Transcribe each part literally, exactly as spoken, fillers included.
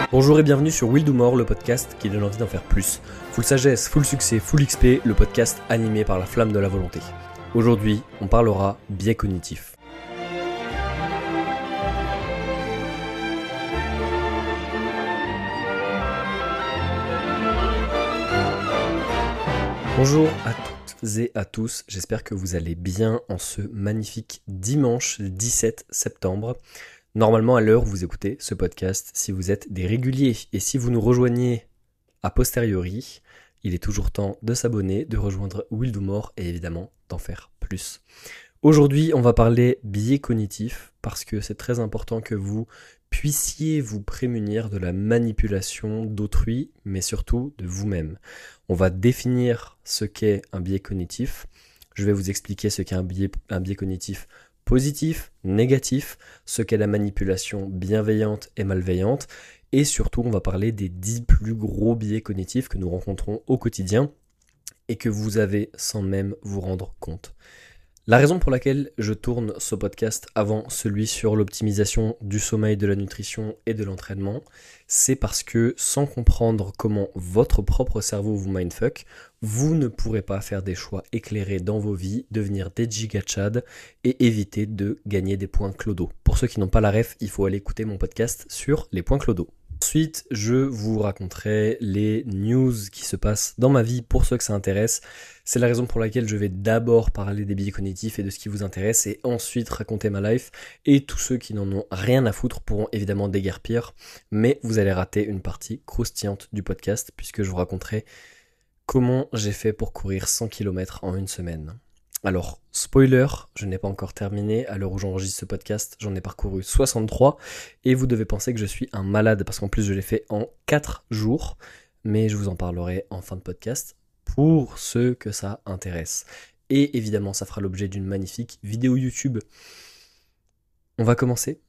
Bonjour et bienvenue sur Will Do More, le podcast qui donne envie d'en faire plus. Full sagesse, full succès, full X P, le podcast animé par la flamme de la volonté. Aujourd'hui, on parlera biais cognitif. Bonjour à toutes et à tous, j'espère que vous allez bien en ce magnifique dimanche dix-sept septembre. Normalement, à l'heure où vous écoutez ce podcast, si vous êtes des réguliers et si vous nous rejoignez a posteriori, il est toujours temps de s'abonner, de rejoindre Will Do More et évidemment d'en faire plus. Aujourd'hui, on va parler biais cognitif parce que c'est très important que vous puissiez vous prémunir de la manipulation d'autrui, mais surtout de vous-même. On va définir ce qu'est un biais cognitif. Je vais vous expliquer ce qu'est un biais, un biais cognitif positif, négatif, ce qu'est la manipulation bienveillante et malveillante, et surtout on va parler des dix plus gros biais cognitifs que nous rencontrons au quotidien et que vous avez sans même vous rendre compte. La raison pour laquelle je tourne ce podcast avant celui sur l'optimisation du sommeil, de la nutrition et de l'entraînement, c'est parce que sans comprendre comment votre propre cerveau vous mindfuck, vous ne pourrez pas faire des choix éclairés dans vos vies, devenir des giga-chad et éviter de gagner des points clodo. Pour ceux qui n'ont pas la ref, il faut aller écouter mon podcast sur les points clodo. Ensuite, je vous raconterai les news qui se passent dans ma vie pour ceux que ça intéresse. C'est la raison pour laquelle je vais d'abord parler des biais cognitifs et de ce qui vous intéresse et ensuite raconter ma life. Et tous ceux qui n'en ont rien à foutre pourront évidemment déguerpir, mais vous allez rater une partie croustillante du podcast puisque je vous raconterai comment j'ai fait pour courir cent kilomètres en une semaine. Alors, spoiler, je n'ai pas encore terminé, à l'heure où j'enregistre ce podcast, j'en ai parcouru soixante-trois, et vous devez penser que je suis un malade, parce qu'en plus je l'ai fait en quatre jours, mais je vous en parlerai en fin de podcast, pour ceux que ça intéresse. Et évidemment, ça fera l'objet d'une magnifique vidéo YouTube. On va commencer.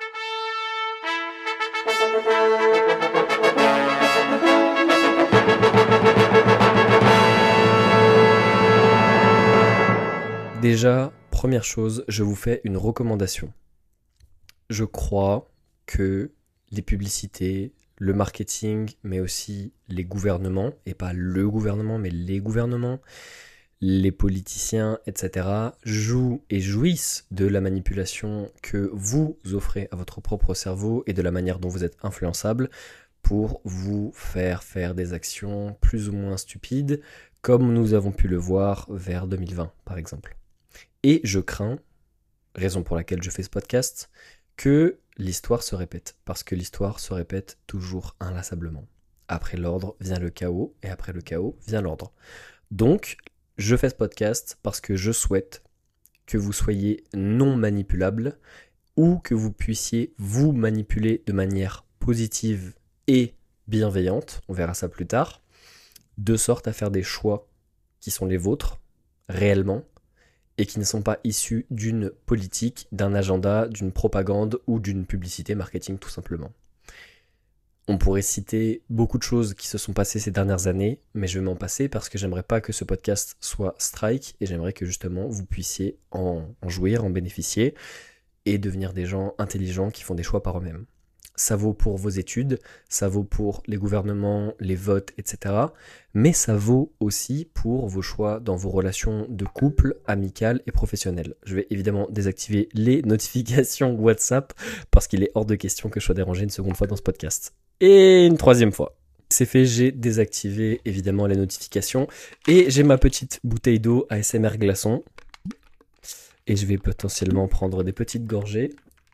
Déjà, première chose, je vous fais une recommandation. Je crois que les publicités, le marketing, mais aussi les gouvernements, et pas le gouvernement, mais les gouvernements, les politiciens, et cetera, jouent et jouissent de la manipulation que vous offrez à votre propre cerveau et de la manière dont vous êtes influençable pour vous faire faire des actions plus ou moins stupides, comme nous avons pu le voir vers deux mille vingt, par exemple. Et je crains, raison pour laquelle je fais ce podcast, que l'histoire se répète. Parce que l'histoire se répète toujours inlassablement. Après l'ordre vient le chaos, et après le chaos vient l'ordre. Donc, je fais ce podcast parce que je souhaite que vous soyez non manipulable, ou que vous puissiez vous manipuler de manière positive et bienveillante, on verra ça plus tard, de sorte à faire des choix qui sont les vôtres, réellement, et qui ne sont pas issus d'une politique, d'un agenda, d'une propagande ou d'une publicité marketing tout simplement. On pourrait citer beaucoup de choses qui se sont passées ces dernières années, mais je vais m'en passer parce que j'aimerais pas que ce podcast soit strike et j'aimerais que justement vous puissiez en, en jouir, en bénéficier et devenir des gens intelligents qui font des choix par eux-mêmes. Ça vaut pour vos études, ça vaut pour les gouvernements, les votes, et cetera. Mais ça vaut aussi pour vos choix dans vos relations de couple, amicales et professionnelles. Je vais évidemment désactiver les notifications WhatsApp parce qu'il est hors de question que je sois dérangé une seconde fois dans ce podcast. Et une troisième fois. C'est fait, j'ai désactivé évidemment les notifications et j'ai ma petite bouteille d'eau A S M R glaçon. Et je vais potentiellement prendre des petites gorgées.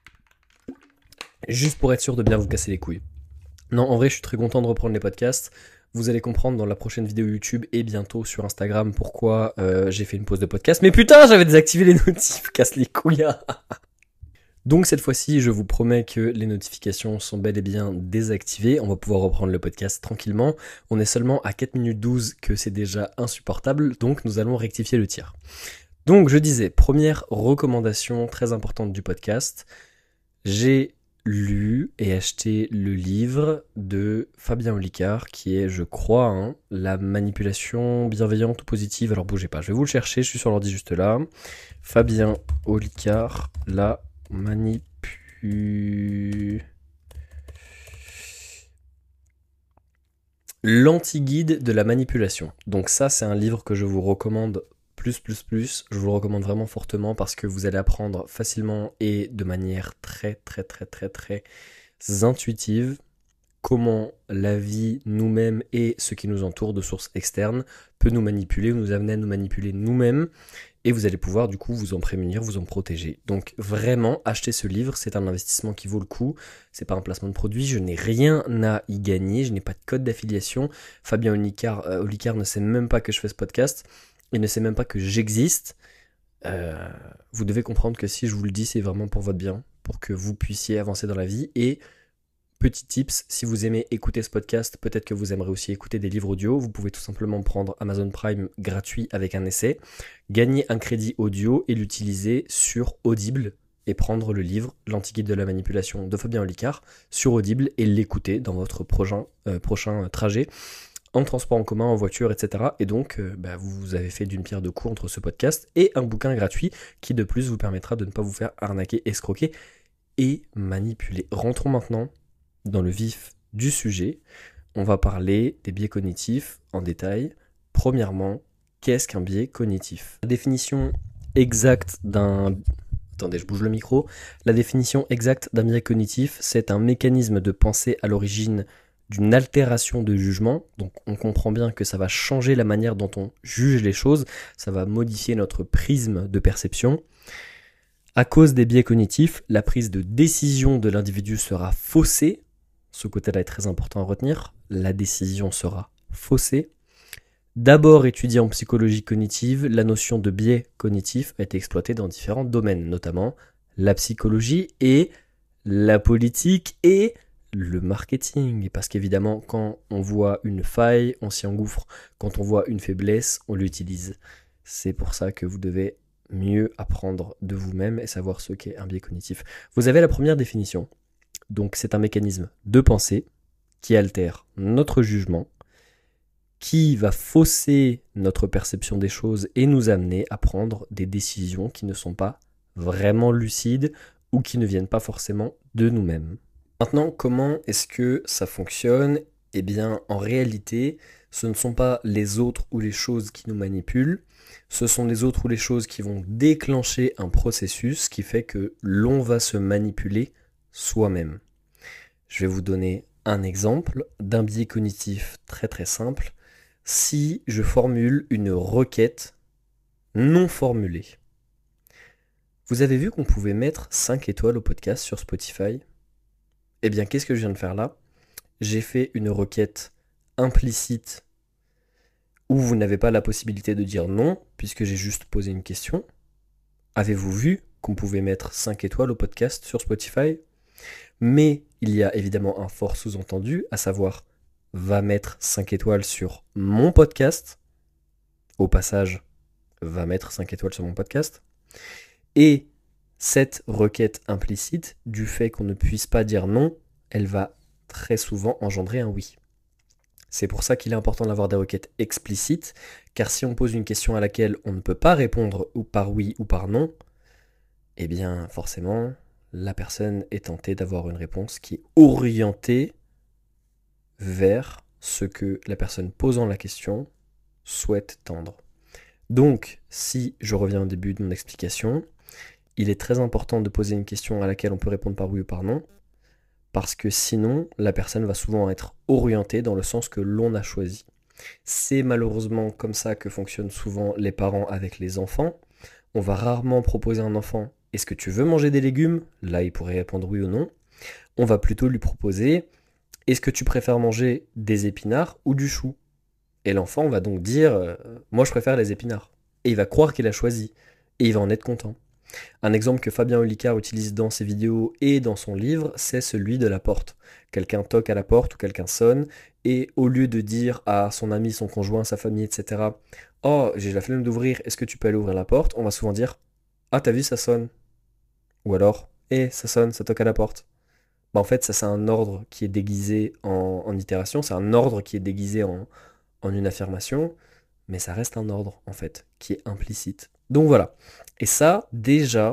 Juste pour être sûr de bien vous casser les couilles. Non, en vrai, je suis très content de reprendre les podcasts. Vous allez comprendre dans la prochaine vidéo YouTube et bientôt sur Instagram pourquoi euh, j'ai fait une pause de podcast. Mais putain, j'avais désactivé les notifs, casse les couilles. Donc cette fois-ci, je vous promets que les notifications sont bel et bien désactivées. On va pouvoir reprendre le podcast tranquillement. On est seulement à quatre minutes douze, que c'est déjà insupportable. Donc nous allons rectifier le tir. Donc je disais, première recommandation très importante du podcast. J'ai lu et acheté le livre de Fabien Olicard qui est, je crois, hein, la manipulation bienveillante ou positive. Alors bougez pas, je vais vous le chercher, je suis sur l'ordi juste là. Fabien Olicard, la manipu... L'anti-guide de la manipulation. Donc ça, c'est un livre que je vous recommande plus, plus, plus. Je vous le recommande vraiment fortement parce que vous allez apprendre facilement et de manière très, très, très, très, très intuitive comment la vie, nous-mêmes et ce qui nous entoure de sources externes peut nous manipuler ou nous amener à nous manipuler nous-mêmes. Et vous allez pouvoir du coup vous en prémunir, vous en protéger. Donc vraiment, achetez ce livre, c'est un investissement qui vaut le coup. C'est pas un placement de produit, je n'ai rien à y gagner, je n'ai pas de code d'affiliation. Fabien Olicard, euh, Olicard ne sait même pas que je fais ce podcast, il ne sait même pas que j'existe. Euh, vous devez comprendre que si je vous le dis, c'est vraiment pour votre bien, pour que vous puissiez avancer dans la vie. Et petit tips, si vous aimez écouter ce podcast, peut-être que vous aimerez aussi écouter des livres audio. Vous pouvez tout simplement prendre Amazon Prime gratuit avec un essai, gagner un crédit audio et l'utiliser sur Audible et prendre le livre L'Anti-Guide de la manipulation de Fabien Olicard sur Audible et l'écouter dans votre prochain, euh, prochain trajet en transport en commun, en voiture, et cetera. Et donc, euh, bah, vous avez fait d'une pierre deux coups entre ce podcast et un bouquin gratuit qui de plus vous permettra de ne pas vous faire arnaquer, escroquer et manipuler. Rentrons maintenant dans le vif du sujet. On va parler des biais cognitifs en détail. Premièrement, qu'est-ce qu'un biais cognitif ? La définition exacte d'un... Attendez, je bouge le micro. La définition exacte d'un biais cognitif, c'est un mécanisme de pensée à l'origine d'une altération de jugement. Donc on comprend bien que ça va changer la manière dont on juge les choses, ça va modifier notre prisme de perception. À cause des biais cognitifs, la prise de décision de l'individu sera faussée. Ce côté-là est très important à retenir. La décision sera faussée. D'abord étudiée en psychologie cognitive, la notion de biais cognitif a été exploitée dans différents domaines, notamment la psychologie et la politique et le marketing. Parce qu'évidemment, quand on voit une faille, on s'y engouffre. Quand on voit une faiblesse, on l'utilise. C'est pour ça que vous devez mieux apprendre de vous-même et savoir ce qu'est un biais cognitif. Vous avez la première définition. Donc c'est un mécanisme de pensée qui altère notre jugement, qui va fausser notre perception des choses et nous amener à prendre des décisions qui ne sont pas vraiment lucides ou qui ne viennent pas forcément de nous-mêmes. Maintenant, comment est-ce que ça fonctionne ? Eh bien, en réalité, ce ne sont pas les autres ou les choses qui nous manipulent, ce sont les autres ou les choses qui vont déclencher un processus qui fait que l'on va se manipuler soi-même. Je vais vous donner un exemple d'un biais cognitif très très simple. Si je formule une requête non formulée. Vous avez vu qu'on pouvait mettre cinq étoiles au podcast sur Spotify ? Eh bien, qu'est-ce que je viens de faire là ? J'ai fait une requête implicite où vous n'avez pas la possibilité de dire non, puisque j'ai juste posé une question. Avez-vous vu qu'on pouvait mettre cinq étoiles au podcast sur Spotify ? Mais il y a évidemment un fort sous-entendu, à savoir, va mettre cinq étoiles sur mon podcast. Au passage, va mettre cinq étoiles sur mon podcast. Et cette requête implicite, du fait qu'on ne puisse pas dire non, elle va très souvent engendrer un oui. C'est pour ça qu'il est important d'avoir des requêtes explicites, car si on pose une question à laquelle on ne peut pas répondre ou par oui ou par non, eh bien forcément, la personne est tentée d'avoir une réponse qui est orientée vers ce que la personne posant la question souhaite tendre. Donc, si je reviens au début de mon explication, il est très important de poser une question à laquelle on peut répondre par oui ou par non, parce que sinon, la personne va souvent être orientée dans le sens que l'on a choisi. C'est malheureusement comme ça que fonctionnent souvent les parents avec les enfants. On va rarement proposer à un enfant « Est-ce que tu veux manger des légumes ?» Là, il pourrait répondre oui ou non. On va plutôt lui proposer « Est-ce que tu préfères manger des épinards ou du chou ?» Et l'enfant va donc dire euh, « Moi, je préfère les épinards. » Et il va croire qu'il a choisi. Et il va en être content. Un exemple que Fabien Olicard utilise dans ses vidéos et dans son livre, c'est celui de la porte. Quelqu'un toque à la porte ou quelqu'un sonne, et au lieu de dire à son ami, son conjoint, sa famille, et cetera « Oh, j'ai la flemme d'ouvrir, est-ce que tu peux aller ouvrir la porte ?» On va souvent dire « Ah, t'as vu, ça sonne ?» Ou alors « Eh, ça sonne, ça toque à la porte. » Bah, en fait, ça c'est un ordre qui est déguisé en, en itération, c'est un ordre qui est déguisé en, en une affirmation, mais ça reste un ordre, en fait, qui est implicite. Donc voilà. Et ça, déjà,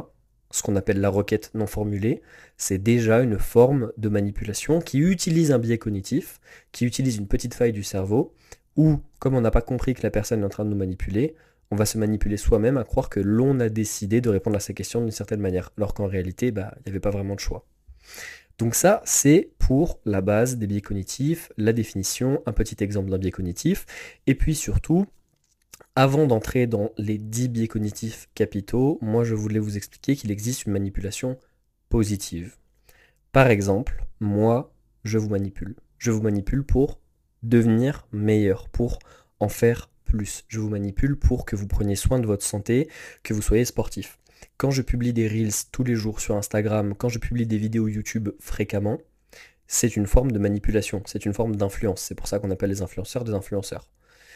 ce qu'on appelle la requête non formulée, c'est déjà une forme de manipulation qui utilise un biais cognitif, qui utilise une petite faille du cerveau, où, comme on n'a pas compris que la personne est en train de nous manipuler, on va se manipuler soi-même à croire que l'on a décidé de répondre à ces questions d'une certaine manière, alors qu'en réalité, bah, il n'y avait pas vraiment de choix. Donc ça, c'est pour la base des biais cognitifs, la définition, un petit exemple d'un biais cognitif, et puis surtout, avant d'entrer dans les dix biais cognitifs capitaux, moi je voulais vous expliquer qu'il existe une manipulation positive. Par exemple, moi, je vous manipule. Je vous manipule pour devenir meilleur, pour en faire plus. Je vous manipule pour que vous preniez soin de votre santé, que vous soyez sportif. Quand je publie des reels tous les jours sur Instagram, quand je publie des vidéos YouTube fréquemment, c'est une forme de manipulation, c'est une forme d'influence. C'est pour ça qu'on appelle les influenceurs des influenceurs.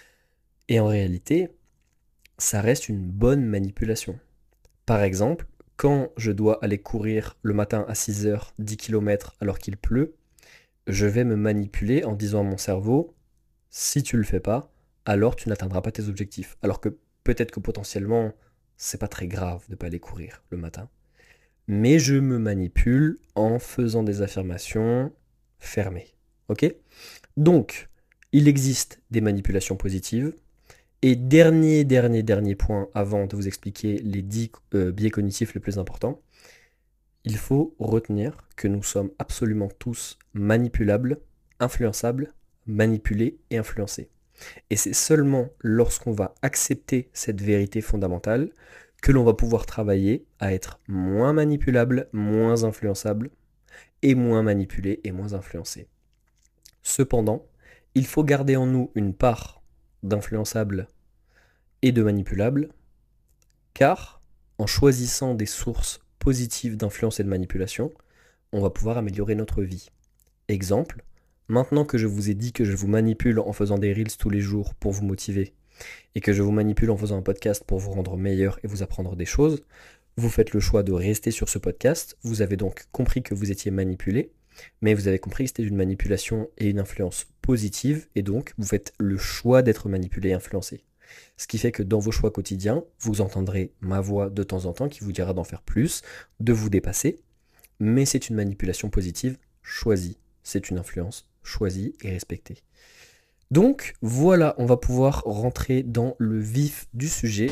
Et en réalité, ça reste une bonne manipulation. Par exemple, quand je dois aller courir le matin à six heures, dix kilomètres alors qu'il pleut, je vais me manipuler en disant à mon cerveau, si tu le fais pas, alors tu n'atteindras pas tes objectifs. Alors que peut-être que potentiellement, c'est pas très grave de pas aller courir le matin. Mais je me manipule en faisant des affirmations fermées. Ok ? Donc, il existe des manipulations positives. Et dernier, dernier, dernier point avant de vous expliquer les dix euh, biais cognitifs les plus importants, il faut retenir que nous sommes absolument tous manipulables, influençables, manipulés et influencés. Et c'est seulement lorsqu'on va accepter cette vérité fondamentale que l'on va pouvoir travailler à être moins manipulable, moins influençable, et moins manipulé et moins influencé. Cependant, il faut garder en nous une part d'influençable et de manipulable, car en choisissant des sources positives d'influence et de manipulation, on va pouvoir améliorer notre vie. Exemple, maintenant que je vous ai dit que je vous manipule en faisant des reels tous les jours pour vous motiver, et que je vous manipule en faisant un podcast pour vous rendre meilleur et vous apprendre des choses, vous faites le choix de rester sur ce podcast, vous avez donc compris que vous étiez manipulé, mais vous avez compris que c'était une manipulation et une influence positive, et donc vous faites le choix d'être manipulé et influencé. Ce qui fait que dans vos choix quotidiens, vous entendrez ma voix de temps en temps qui vous dira d'en faire plus, de vous dépasser, mais c'est une manipulation positive choisie, c'est une influence choisie et respectée. Donc voilà, on va pouvoir rentrer dans le vif du sujet.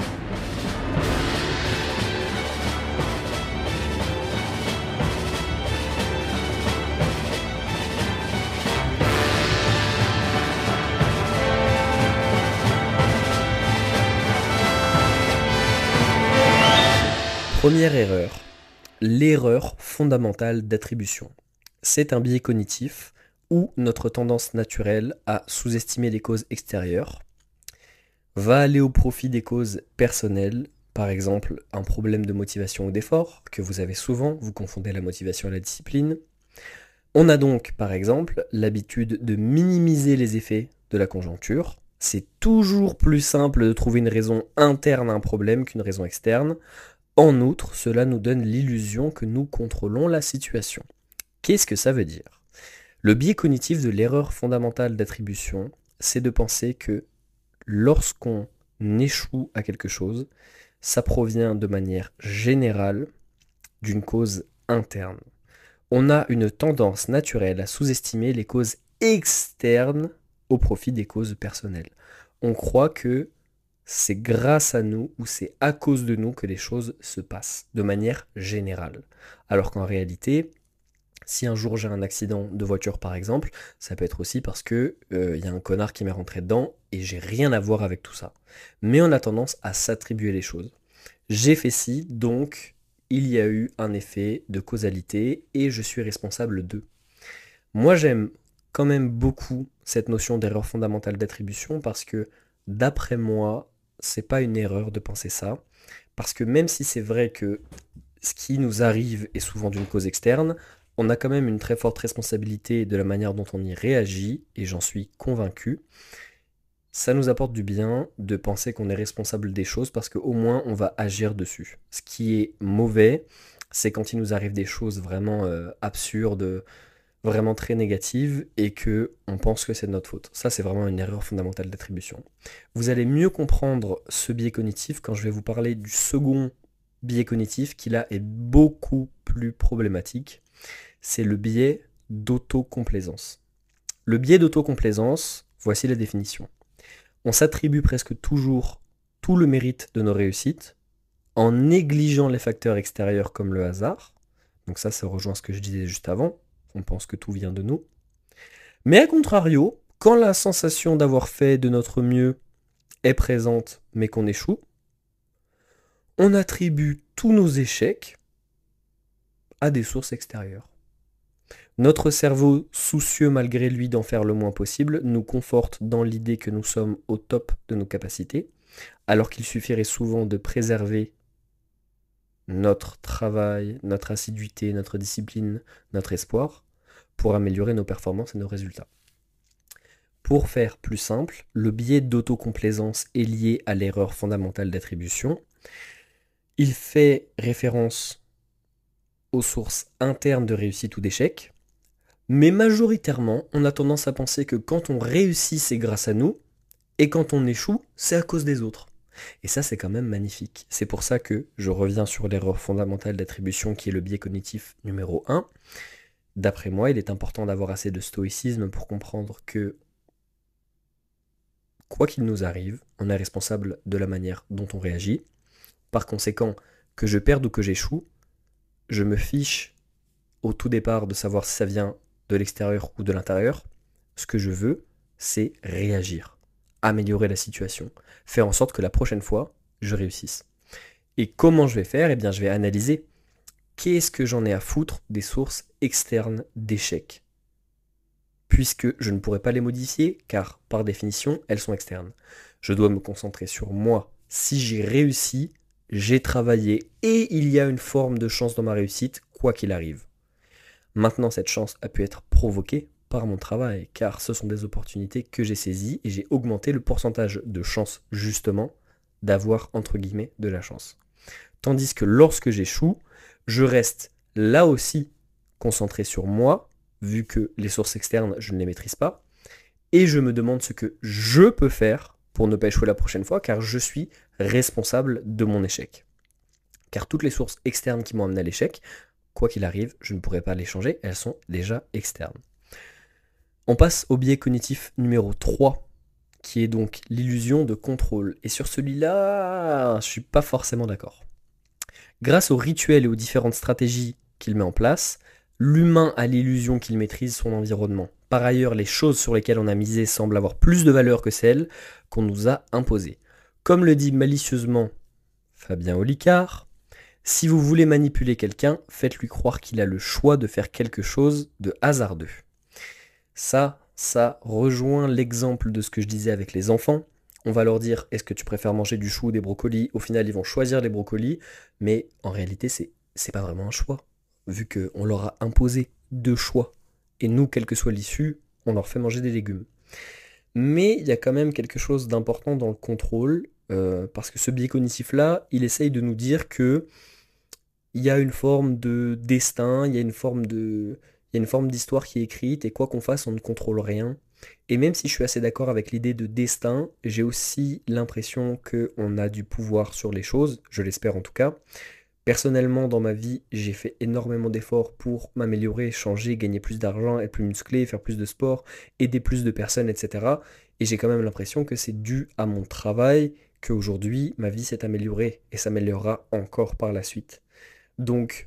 Première erreur, l'erreur fondamentale d'attribution. C'est un biais cognitif où notre tendance naturelle à sous-estimer les causes extérieures va aller au profit des causes personnelles, par exemple un problème de motivation ou d'effort, que vous avez souvent, vous confondez la motivation et la discipline. On a donc, par exemple, l'habitude de minimiser les effets de la conjoncture. C'est toujours plus simple de trouver une raison interne à un problème qu'une raison externe. En outre, cela nous donne l'illusion que nous contrôlons la situation. Qu'est-ce que ça veut dire ? Le biais cognitif de l'erreur fondamentale d'attribution, c'est de penser que lorsqu'on échoue à quelque chose, ça provient de manière générale d'une cause interne. On a une tendance naturelle à sous-estimer les causes externes au profit des causes personnelles. On croit que c'est grâce à nous ou c'est à cause de nous que les choses se passent de manière générale. Alors qu'en réalité, si un jour j'ai un accident de voiture par exemple, ça peut être aussi parce que euh, y a un connard qui m'est rentré dedans et j'ai rien à voir avec tout ça. Mais on a tendance à s'attribuer les choses. J'ai fait ci, donc il y a eu un effet de causalité et je suis responsable d'eux. Moi j'aime quand même beaucoup cette notion d'erreur fondamentale d'attribution parce que d'après moi, c'est pas une erreur de penser ça. Parce que même si c'est vrai que ce qui nous arrive est souvent d'une cause externe, on a quand même une très forte responsabilité de la manière dont on y réagit, et j'en suis convaincu. Ça nous apporte du bien de penser qu'on est responsable des choses parce qu'au moins on va agir dessus. Ce qui est mauvais, c'est quand il nous arrive des choses vraiment euh, absurdes, vraiment très négatives, et que on pense que c'est de notre faute. Ça, c'est vraiment une erreur fondamentale d'attribution. Vous allez mieux comprendre ce biais cognitif quand je vais vous parler du second biais cognitif qui là est beaucoup plus problématique, c'est le biais d'autocomplaisance. Le biais d'autocomplaisance, voici la définition. On s'attribue presque toujours tout le mérite de nos réussites en négligeant les facteurs extérieurs comme le hasard. Donc ça, ça rejoint ce que je disais juste avant. On pense que tout vient de nous. Mais à contrario, quand la sensation d'avoir fait de notre mieux est présente mais qu'on échoue, on attribue tous nos échecs à des sources extérieures. Notre cerveau, soucieux malgré lui d'en faire le moins possible, nous conforte dans l'idée que nous sommes au top de nos capacités, alors qu'il suffirait souvent de préserver notre travail, notre assiduité, notre discipline, notre espoir, pour améliorer nos performances et nos résultats. Pour faire plus simple, le biais d'autocomplaisance est lié à l'erreur fondamentale d'attribution. Il fait référence aux sources internes de réussite ou d'échec, mais majoritairement, on a tendance à penser que quand on réussit, c'est grâce à nous, et quand on échoue, c'est à cause des autres. Et ça, c'est quand même magnifique. C'est pour ça que je reviens sur l'erreur fondamentale d'attribution qui est le biais cognitif numéro un. D'après moi, il est important d'avoir assez de stoïcisme pour comprendre que quoi qu'il nous arrive, on est responsable de la manière dont on réagit. Par conséquent, que je perde ou que j'échoue, je me fiche au tout départ de savoir si ça vient de l'extérieur ou de l'intérieur. Ce que je veux, c'est réagir, améliorer la situation, faire en sorte que la prochaine fois, je réussisse. Et comment je vais faire ? Eh bien, je vais analyser qu'est-ce que j'en ai à foutre des sources externes d'échecs, puisque je ne pourrai pas les modifier, car par définition, elles sont externes. Je dois me concentrer sur moi. Si j'ai réussi, j'ai travaillé, et il y a une forme de chance dans ma réussite, quoi qu'il arrive. Maintenant, cette chance a pu être provoquée par mon travail, car ce sont des opportunités que j'ai saisies, et j'ai augmenté le pourcentage de chance, justement, d'avoir, entre guillemets, de la chance. Tandis que lorsque j'échoue, je reste là aussi concentré sur moi, vu que les sources externes, je ne les maîtrise pas, et je me demande ce que je peux faire pour ne pas échouer la prochaine fois, car je suis responsable de mon échec. Car toutes les sources externes qui m'ont amené à l'échec, quoi qu'il arrive, je ne pourrai pas les changer, elles sont déjà externes. On passe au biais cognitif numéro trois, qui est donc l'illusion de contrôle. Et sur celui-là, je ne suis pas forcément d'accord. Grâce aux rituels et aux différentes stratégies qu'il met en place, l'humain a l'illusion qu'il maîtrise son environnement. Par ailleurs, les choses sur lesquelles on a misé semblent avoir plus de valeur que celles qu'on nous a imposées. Comme le dit malicieusement Fabien Olicard, si vous voulez manipuler quelqu'un, faites-lui croire qu'il a le choix de faire quelque chose de hasardeux. Ça, ça rejoint l'exemple de ce que je disais avec les enfants. On va leur dire, est-ce que tu préfères manger du chou ou des brocolis ? Au final, ils vont choisir les brocolis, mais en réalité, c'est, c'est pas vraiment un choix, vu qu'on leur a imposé deux choix. Et nous, quelle que soit l'issue, on leur fait manger des légumes. Mais il y a quand même quelque chose d'important dans le contrôle, euh, parce que ce biais cognitif-là, il essaye de nous dire que il y a une forme de destin, il y a une forme de, il y a une forme d'histoire qui est écrite, et quoi qu'on fasse, on ne contrôle rien. Et même si je suis assez d'accord avec l'idée de destin, j'ai aussi l'impression qu'on a du pouvoir sur les choses, je l'espère en tout cas. Personnellement, dans ma vie, j'ai fait énormément d'efforts pour m'améliorer, changer, gagner plus d'argent, être plus musclé, faire plus de sport, aider plus de personnes, et cetera. Et j'ai quand même l'impression que c'est dû à mon travail qu'aujourd'hui, ma vie s'est améliorée et s'améliorera encore par la suite. Donc,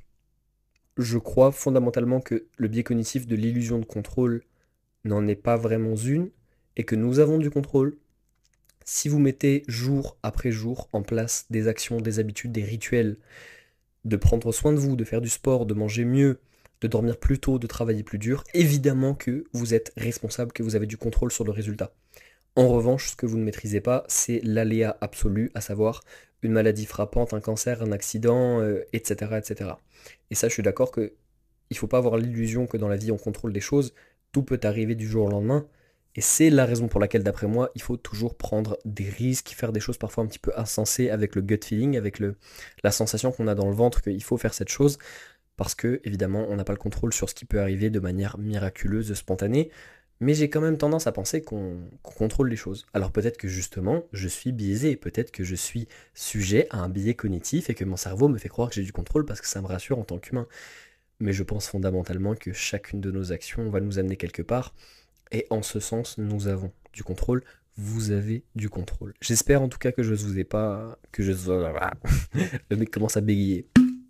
je crois fondamentalement que le biais cognitif de l'illusion de contrôle n'en est pas vraiment une, et que nous avons du contrôle. Si vous mettez jour après jour en place des actions, des habitudes, des rituels, de prendre soin de vous, de faire du sport, de manger mieux, de dormir plus tôt, de travailler plus dur, évidemment que vous êtes responsable, que vous avez du contrôle sur le résultat. En revanche, ce que vous ne maîtrisez pas, c'est l'aléa absolu, à savoir une maladie frappante, un cancer, un accident, euh, et cetera, et cetera. Et ça, je suis d'accord qu'il ne faut pas avoir l'illusion que dans la vie, on contrôle des choses. Tout peut arriver du jour au lendemain. Et c'est la raison pour laquelle, d'après moi, il faut toujours prendre des risques, faire des choses parfois un petit peu insensées avec le gut feeling, avec le, la sensation qu'on a dans le ventre qu'il faut faire cette chose, parce que, évidemment, on n'a pas le contrôle sur ce qui peut arriver de manière miraculeuse, spontanée. Mais j'ai quand même tendance à penser qu'on qu'on contrôle les choses. Alors peut-être que justement, je suis biaisé, peut-être que je suis sujet à un biais cognitif et que mon cerveau me fait croire que j'ai du contrôle parce que ça me rassure en tant qu'humain. Mais je pense fondamentalement que chacune de nos actions va nous amener quelque part. Et en ce sens, nous avons du contrôle. Vous avez du contrôle. J'espère en tout cas que je ne vous ai pas... que je... Le mec commence à bégayer.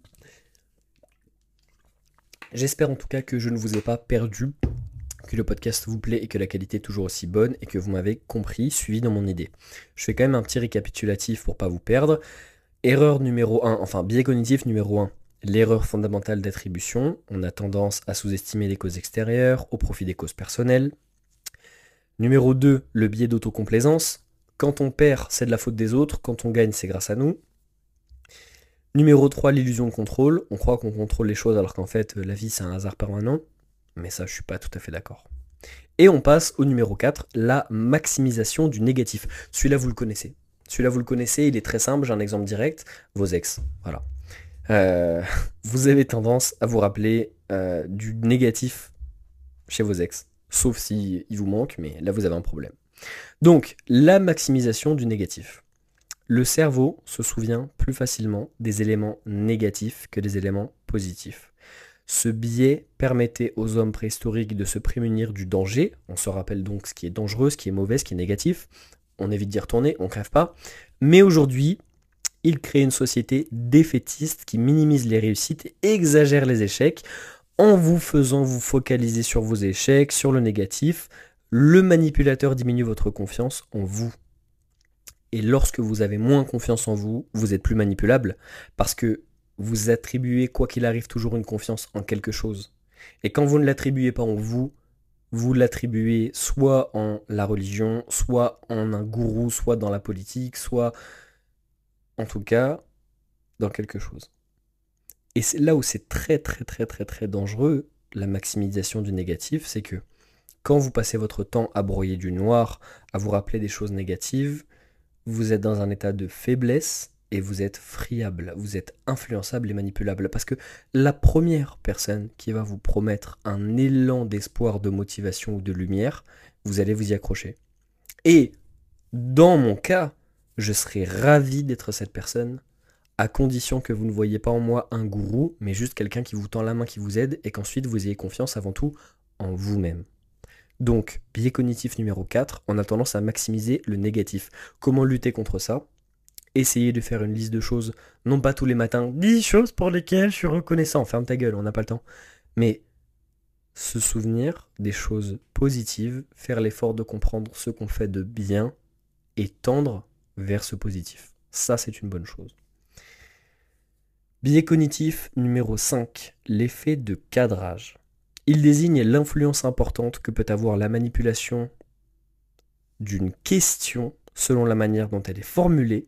J'espère en tout cas que je ne vous ai pas perdu, que le podcast vous plaît et que la qualité est toujours aussi bonne et que vous m'avez compris, suivi dans mon idée. Je fais quand même un petit récapitulatif pour pas vous perdre. Erreur numéro un, enfin biais cognitif numéro un. L'erreur fondamentale d'attribution, on a tendance à sous-estimer les causes extérieures au profit des causes personnelles. Numéro deux, le biais d'autocomplaisance. Quand on perd, c'est de la faute des autres, quand on gagne, c'est grâce à nous. Numéro trois, l'illusion de contrôle. On croit qu'on contrôle les choses alors qu'en fait, la vie, c'est un hasard permanent. Mais ça, je suis pas tout à fait d'accord. Et on passe au numéro quatre, la maximisation du négatif. Celui-là, vous le connaissez. Celui-là, vous le connaissez, il est très simple, j'ai un exemple direct. Vos ex, voilà. Euh, vous avez tendance à vous rappeler euh, du négatif chez vos ex. Sauf si il vous manque, mais là, vous avez un problème. Donc, la maximisation du négatif. Le cerveau se souvient plus facilement des éléments négatifs que des éléments positifs. Ce biais permettait aux hommes préhistoriques de se prémunir du danger. On se rappelle donc ce qui est dangereux, ce qui est mauvais, ce qui est négatif. On évite d'y retourner, on crève pas. Mais aujourd'hui, il crée une société défaitiste qui minimise les réussites et exagère les échecs en vous faisant vous focaliser sur vos échecs, sur le négatif. Le manipulateur diminue votre confiance en vous. Et lorsque vous avez moins confiance en vous, vous êtes plus manipulable parce que vous attribuez, quoi qu'il arrive, toujours une confiance en quelque chose. Et quand vous ne l'attribuez pas en vous, vous l'attribuez soit en la religion, soit en un gourou, soit dans la politique, soit, en tout cas, dans quelque chose. Et c'est là où c'est très très très très très dangereux, la maximisation du négatif, c'est que quand vous passez votre temps à broyer du noir, à vous rappeler des choses négatives, vous êtes dans un état de faiblesse et vous êtes friable, vous êtes influençable et manipulable. Parce que la première personne qui va vous promettre un élan d'espoir, de motivation ou de lumière, vous allez vous y accrocher. Et dans mon cas, je serais ravi d'être cette personne, à condition que vous ne voyez pas en moi un gourou, mais juste quelqu'un qui vous tend la main, qui vous aide, et qu'ensuite vous ayez confiance avant tout en vous-même. Donc, biais cognitif numéro quatre, on a tendance à maximiser le négatif. Comment lutter contre ça ? Essayez de faire une liste de choses, non pas tous les matins, dix choses pour lesquelles je suis reconnaissant, ferme ta gueule, on n'a pas le temps. Mais se souvenir des choses positives, faire l'effort de comprendre ce qu'on fait de bien et tendre vers ce positif. Ça, c'est une bonne chose. Biais cognitif numéro cinq, l'effet de cadrage. Il désigne l'influence importante que peut avoir la manipulation d'une question selon la manière dont elle est formulée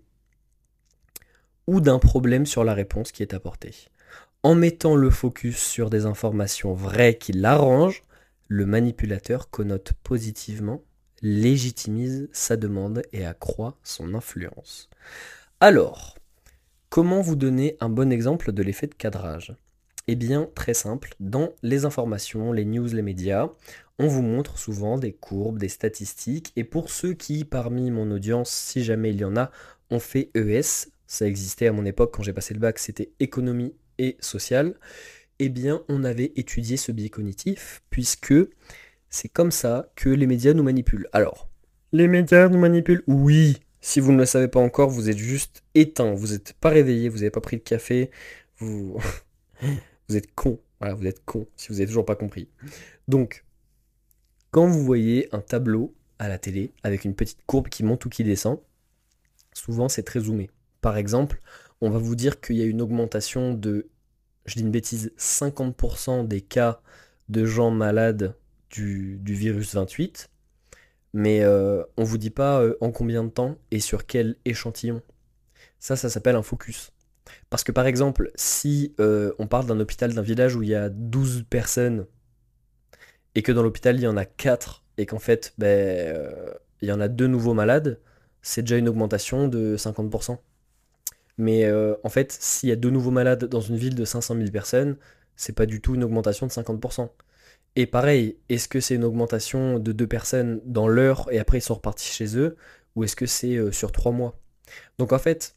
ou d'un problème sur la réponse qui est apportée. En mettant le focus sur des informations vraies qui l'arrangent, le manipulateur connote positivement, légitimise sa demande et accroît son influence. Alors, comment vous donner un bon exemple de l'effet de cadrage ? Eh bien, très simple, dans les informations, les news, les médias, on vous montre souvent des courbes, des statistiques, et pour ceux qui, parmi mon audience, si jamais il y en a, ont fait E S, ça existait à mon époque quand j'ai passé le bac, c'était économie et social, eh bien, on avait étudié ce biais cognitif, puisque c'est comme ça que les médias nous manipulent. Alors, les médias nous manipulent ? Oui. Si vous ne le savez pas encore, vous êtes juste éteint, vous n'êtes pas réveillé, vous n'avez pas pris de café, vous... Vous êtes con, voilà, vous êtes con, si vous n'avez toujours pas compris. Donc, quand vous voyez un tableau à la télé avec une petite courbe qui monte ou qui descend, souvent c'est très zoomé. Par exemple, on va vous dire qu'il y a une augmentation de, je dis une bêtise, cinquante pour cent des cas de gens malades du, du virus vingt-huit, mais euh, on ne vous dit pas euh, en combien de temps et sur quel échantillon. Ça, ça s'appelle un focus. Parce que par exemple, si euh, on parle d'un hôpital d'un village où il y a douze personnes et que dans l'hôpital il y en a quatre et qu'en fait ben, euh, il y en a deux nouveaux malades, c'est déjà une augmentation de cinquante pour cent. Mais euh, en fait, s'il y a deux nouveaux malades dans une ville de cinq cent mille personnes, c'est pas du tout une augmentation de cinquante pour cent. Et pareil, est-ce que c'est une augmentation de deux personnes dans l'heure et après ils sont repartis chez eux, ou est-ce que c'est euh, sur trois mois? Donc en fait,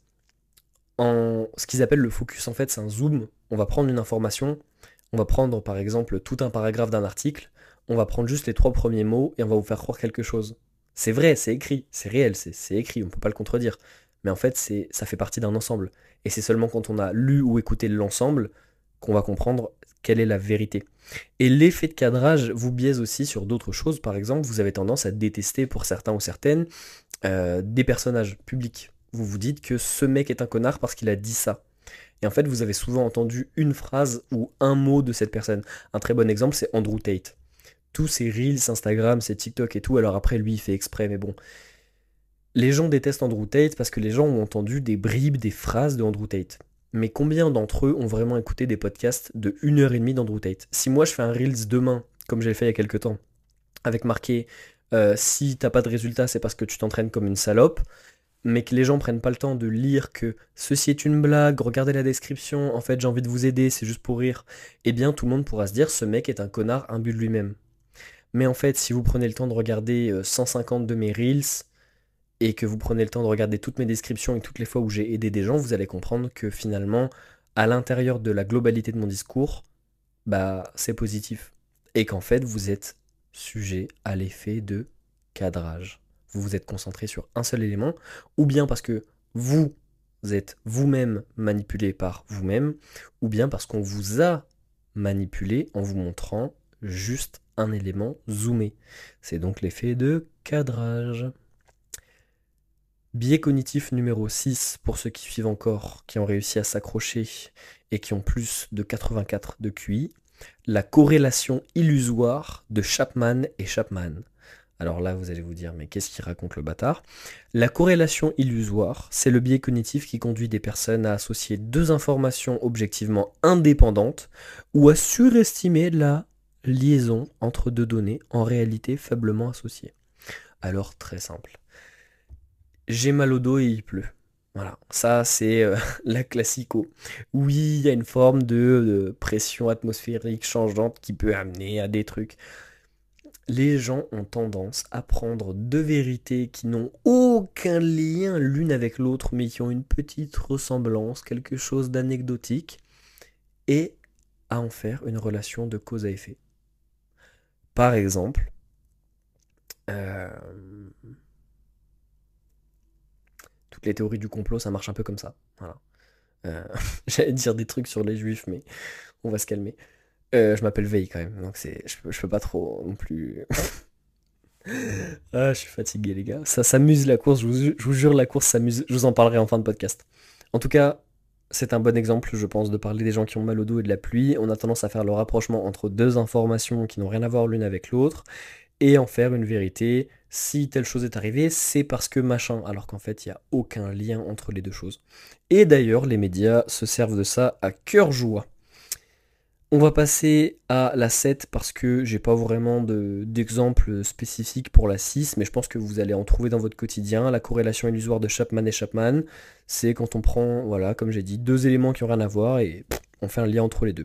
en ce qu'ils appellent le focus, en fait, c'est un zoom. On va prendre une information, on va prendre par exemple tout un paragraphe d'un article, on va prendre juste les trois premiers mots et on va vous faire croire quelque chose. C'est vrai, c'est écrit, c'est réel, c'est c'est écrit, on ne peut pas le contredire. Mais en fait, c'est, ça fait partie d'un ensemble. Et c'est seulement quand on a lu ou écouté l'ensemble qu'on va comprendre quelle est la vérité. Et l'effet de cadrage vous biaise aussi sur d'autres choses. Par exemple, vous avez tendance à détester pour certains ou certaines euh, des personnages publics. Vous vous dites que ce mec est un connard parce qu'il a dit ça. Et en fait, vous avez souvent entendu une phrase ou un mot de cette personne. Un très bon exemple, c'est Andrew Tate. Tous ses Reels, Instagram, ses TikTok et tout, alors après, lui, il fait exprès, mais bon. Les gens détestent Andrew Tate parce que les gens ont entendu des bribes, des phrases de Andrew Tate. Mais combien d'entre eux ont vraiment écouté des podcasts de une heure et demie d'Andrew Tate? Si moi je fais un Reels demain, comme j'ai fait il y a quelques temps, avec marqué euh, si t'as pas de résultat, c'est parce que tu t'entraînes comme une salope, mais que les gens prennent pas le temps de lire que ceci est une blague, regardez la description, en fait j'ai envie de vous aider, c'est juste pour rire, eh bien tout le monde pourra se dire ce mec est un connard imbu de lui-même. Mais en fait, si vous prenez le temps de regarder euh, cent cinquante de mes Reels, et que vous prenez le temps de regarder toutes mes descriptions et toutes les fois où j'ai aidé des gens, vous allez comprendre que finalement, à l'intérieur de la globalité de mon discours, bah c'est positif. Et qu'en fait, vous êtes sujet à l'effet de cadrage. Vous vous êtes concentré sur un seul élément, ou bien parce que vous êtes vous-même manipulé par vous-même, ou bien parce qu'on vous a manipulé en vous montrant juste un élément zoomé. C'est donc l'effet de cadrage. Biais cognitif numéro six, pour ceux qui suivent encore, qui ont réussi à s'accrocher et qui ont plus de quatre-vingt-quatre de Q I, la corrélation illusoire de Chapman et Chapman. Alors là, vous allez vous dire, mais qu'est-ce qu'il raconte le bâtard? La corrélation illusoire, c'est le biais cognitif qui conduit des personnes à associer deux informations objectivement indépendantes ou à surestimer la liaison entre deux données en réalité faiblement associées. Alors très simple. J'ai mal au dos et il pleut. Voilà, ça c'est euh, la classico. Oui, il y a une forme de, de pression atmosphérique changeante qui peut amener à des trucs. Les gens ont tendance à prendre deux vérités qui n'ont aucun lien l'une avec l'autre, mais qui ont une petite ressemblance, quelque chose d'anecdotique, et à en faire une relation de cause à effet. Par exemple, euh, toutes les théories du complot, ça marche un peu comme ça. Voilà. Euh, J'allais dire des trucs sur les juifs, mais on va se calmer. Euh, je m'appelle Veil quand même, donc c'est, je, peux, je peux pas trop non plus. Ah, je suis fatigué, les gars. Ça s'amuse la course, je vous, je vous jure, la course s'amuse. Je vous en parlerai en fin de podcast. En tout cas, c'est un bon exemple, je pense, de parler des gens qui ont mal au dos et de la pluie. On a tendance à faire le rapprochement entre deux informations qui n'ont rien à voir l'une avec l'autre et en faire une vérité. Si telle chose est arrivée, c'est parce que machin, alors qu'en fait, il n'y a aucun lien entre les deux choses. Et d'ailleurs, les médias se servent de ça à cœur joie. On va passer à la sept parce que j'ai pas vraiment de, d'exemple spécifique pour la six, mais je pense que vous allez en trouver dans votre quotidien. La corrélation illusoire de Chapman et Chapman, c'est quand on prend, voilà, comme j'ai dit, deux éléments qui n'ont rien à voir et pff, on fait un lien entre les deux.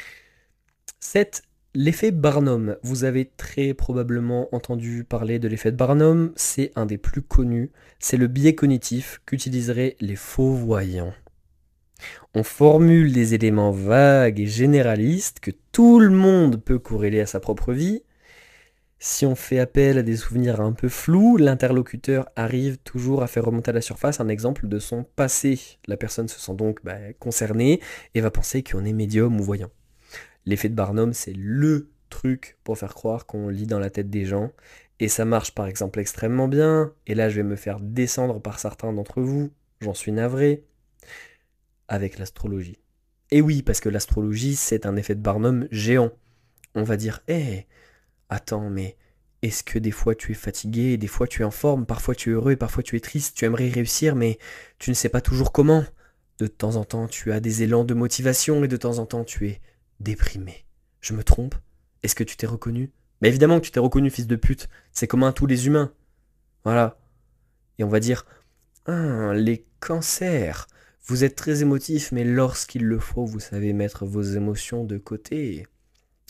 sept. L'effet Barnum. Vous avez très probablement entendu parler de l'effet de Barnum, c'est un des plus connus. C'est le biais cognitif qu'utiliseraient les faux voyants. On formule des éléments vagues et généralistes que tout le monde peut corréler à sa propre vie. Si on fait appel à des souvenirs un peu flous, l'interlocuteur arrive toujours à faire remonter à la surface un exemple de son passé. La personne se sent donc bah, concernée et va penser qu'on est médium ou voyant. L'effet de Barnum, c'est le truc pour faire croire qu'on lit dans la tête des gens. Et ça marche par exemple extrêmement bien. Et là, je vais me faire descendre par certains d'entre vous. J'en suis navré. Avec l'astrologie. Et oui, parce que l'astrologie, c'est un effet de Barnum géant. On va dire, hé, hey, attends, mais est-ce que des fois tu es fatigué, des fois tu es en forme, parfois tu es heureux et parfois tu es triste, tu aimerais réussir, mais tu ne sais pas toujours comment. De temps en temps, tu as des élans de motivation et de temps en temps, tu es déprimé. Je me trompe? Est-ce que tu t'es reconnu? Mais évidemment que tu t'es reconnu, fils de pute. C'est commun à tous les humains. Voilà. Et on va dire, ah, les cancers. Vous êtes très émotif, mais lorsqu'il le faut, vous savez mettre vos émotions de côté.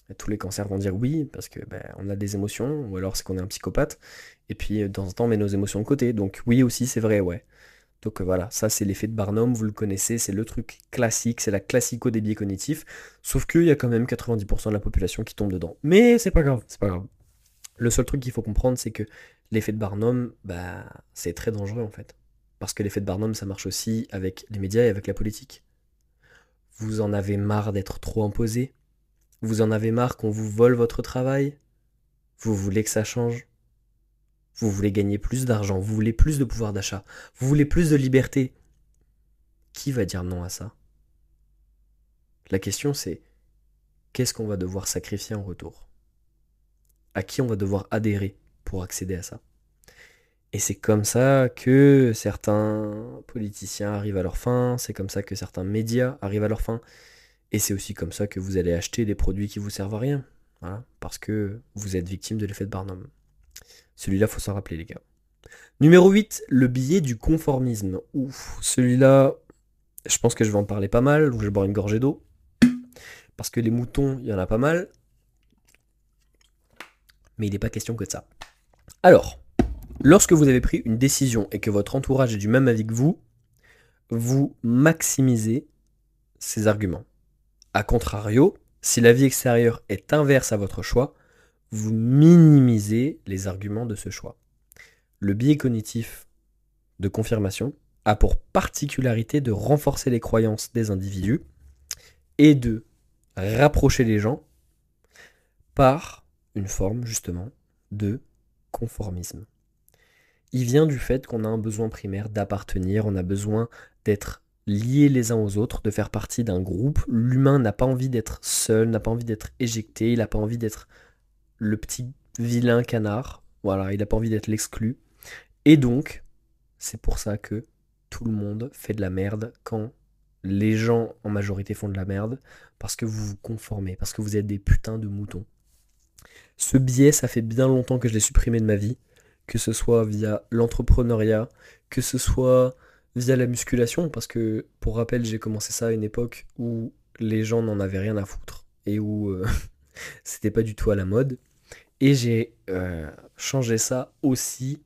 Et tous les cancers vont dire oui, parce que ben, on a des émotions, ou alors c'est qu'on est un psychopathe, et puis de temps en temps on met nos émotions de côté. Donc oui aussi c'est vrai, ouais. Donc euh, voilà, ça c'est l'effet de Barnum, vous le connaissez, c'est le truc classique, c'est la classico des biais cognitifs, sauf qu'il y a quand même quatre-vingt-dix pour cent de la population qui tombe dedans. Mais c'est pas grave, c'est pas grave. Le seul truc qu'il faut comprendre, c'est que l'effet de Barnum, bah, c'est très dangereux en fait. Parce que l'effet de Barnum, ça marche aussi avec les médias et avec la politique. Vous en avez marre d'être trop imposé. Vous en avez marre qu'on vous vole votre travail. Vous voulez que ça change. Vous voulez gagner plus d'argent. Vous voulez plus de pouvoir d'achat. Vous voulez plus de liberté. Qui va dire non à ça? La question c'est, qu'est-ce qu'on va devoir sacrifier en retour? À qui on va devoir adhérer pour accéder à ça? Et c'est comme ça que certains politiciens arrivent à leur fin, c'est comme ça que certains médias arrivent à leur fin, et c'est aussi comme ça que vous allez acheter des produits qui vous servent à rien, voilà, parce que vous êtes victime de l'effet de Barnum. Celui-là, faut s'en rappeler, les gars. Numéro huit, le biais du conformisme. Ouf, celui-là, je pense que je vais en parler pas mal, donc je vais boire une gorgée d'eau, parce que les moutons, il y en a pas mal, mais il n'est pas question que de ça. Alors, lorsque vous avez pris une décision et que votre entourage est du même avis que vous, vous maximisez ces arguments. A contrario, si l'avis extérieur est inverse à votre choix, vous minimisez les arguments de ce choix. Le biais cognitif de confirmation a pour particularité de renforcer les croyances des individus et de rapprocher les gens par une forme justement de conformisme. Il vient du fait qu'on a un besoin primaire d'appartenir, on a besoin d'être liés les uns aux autres, de faire partie d'un groupe. L'humain n'a pas envie d'être seul, n'a pas envie d'être éjecté, il n'a pas envie d'être le petit vilain canard, voilà, il n'a pas envie d'être l'exclu. Et donc, c'est pour ça que tout le monde fait de la merde quand les gens en majorité font de la merde, parce que vous vous conformez, parce que vous êtes des putains de moutons. Ce biais, ça fait bien longtemps que je l'ai supprimé de ma vie, que ce soit via l'entrepreneuriat, que ce soit via la musculation, parce que, pour rappel, j'ai commencé ça à une époque où les gens n'en avaient rien à foutre, et où euh, c'était pas du tout à la mode, et j'ai euh, changé ça aussi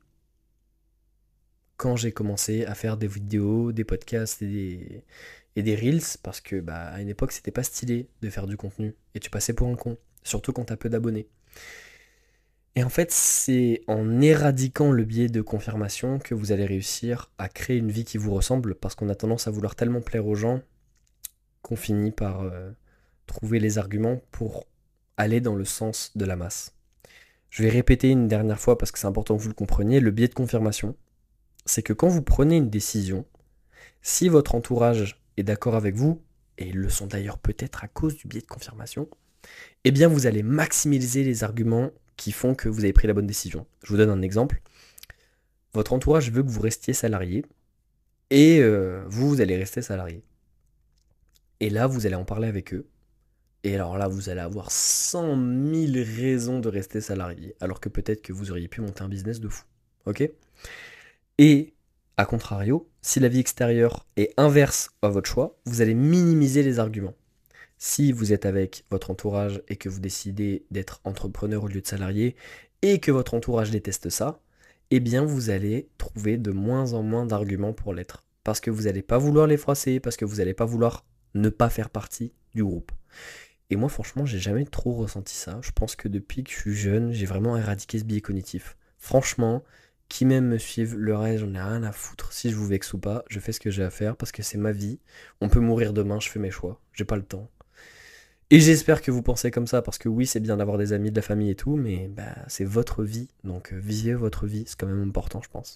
quand j'ai commencé à faire des vidéos, des podcasts et des, et des reels, parce que bah, à une époque, c'était pas stylé de faire du contenu, et tu passais pour un con, surtout quand t'as peu d'abonnés. Et en fait, c'est en éradiquant le biais de confirmation que vous allez réussir à créer une vie qui vous ressemble, parce qu'on a tendance à vouloir tellement plaire aux gens qu'on finit par euh, trouver les arguments pour aller dans le sens de la masse. Je vais répéter une dernière fois parce que c'est important que vous le compreniez. Le biais de confirmation, c'est que quand vous prenez une décision, si votre entourage est d'accord avec vous, et ils le sont d'ailleurs peut-être à cause du biais de confirmation, eh bien vous allez maximiser les arguments qui font que vous avez pris la bonne décision. Je vous donne un exemple. Votre entourage veut que vous restiez salarié et euh, vous, vous allez rester salarié. Et là, vous allez en parler avec eux. Et alors là, vous allez avoir cent mille raisons de rester salarié, alors que peut-être que vous auriez pu monter un business de fou. Ok ? Et, à contrario, si la vie extérieure est inverse à votre choix, vous allez minimiser les arguments. Si vous êtes avec votre entourage et que vous décidez d'être entrepreneur au lieu de salarié et que votre entourage déteste ça, eh bien vous allez trouver de moins en moins d'arguments pour l'être. Parce que vous n'allez pas vouloir les froisser, parce que vous n'allez pas vouloir ne pas faire partie du groupe. Et moi franchement, j'ai jamais trop ressenti ça. Je pense que depuis que je suis jeune, j'ai vraiment éradiqué ce biais cognitif. Franchement, qui même me suive, le reste, j'en ai rien à foutre. Si je vous vexe ou pas, je fais ce que j'ai à faire parce que c'est ma vie. On peut mourir demain, je fais mes choix. J'ai pas le temps. Et j'espère que vous pensez comme ça, parce que oui, c'est bien d'avoir des amis, de la famille et tout, mais bah, c'est votre vie, donc euh, vivez votre vie, c'est quand même important, je pense.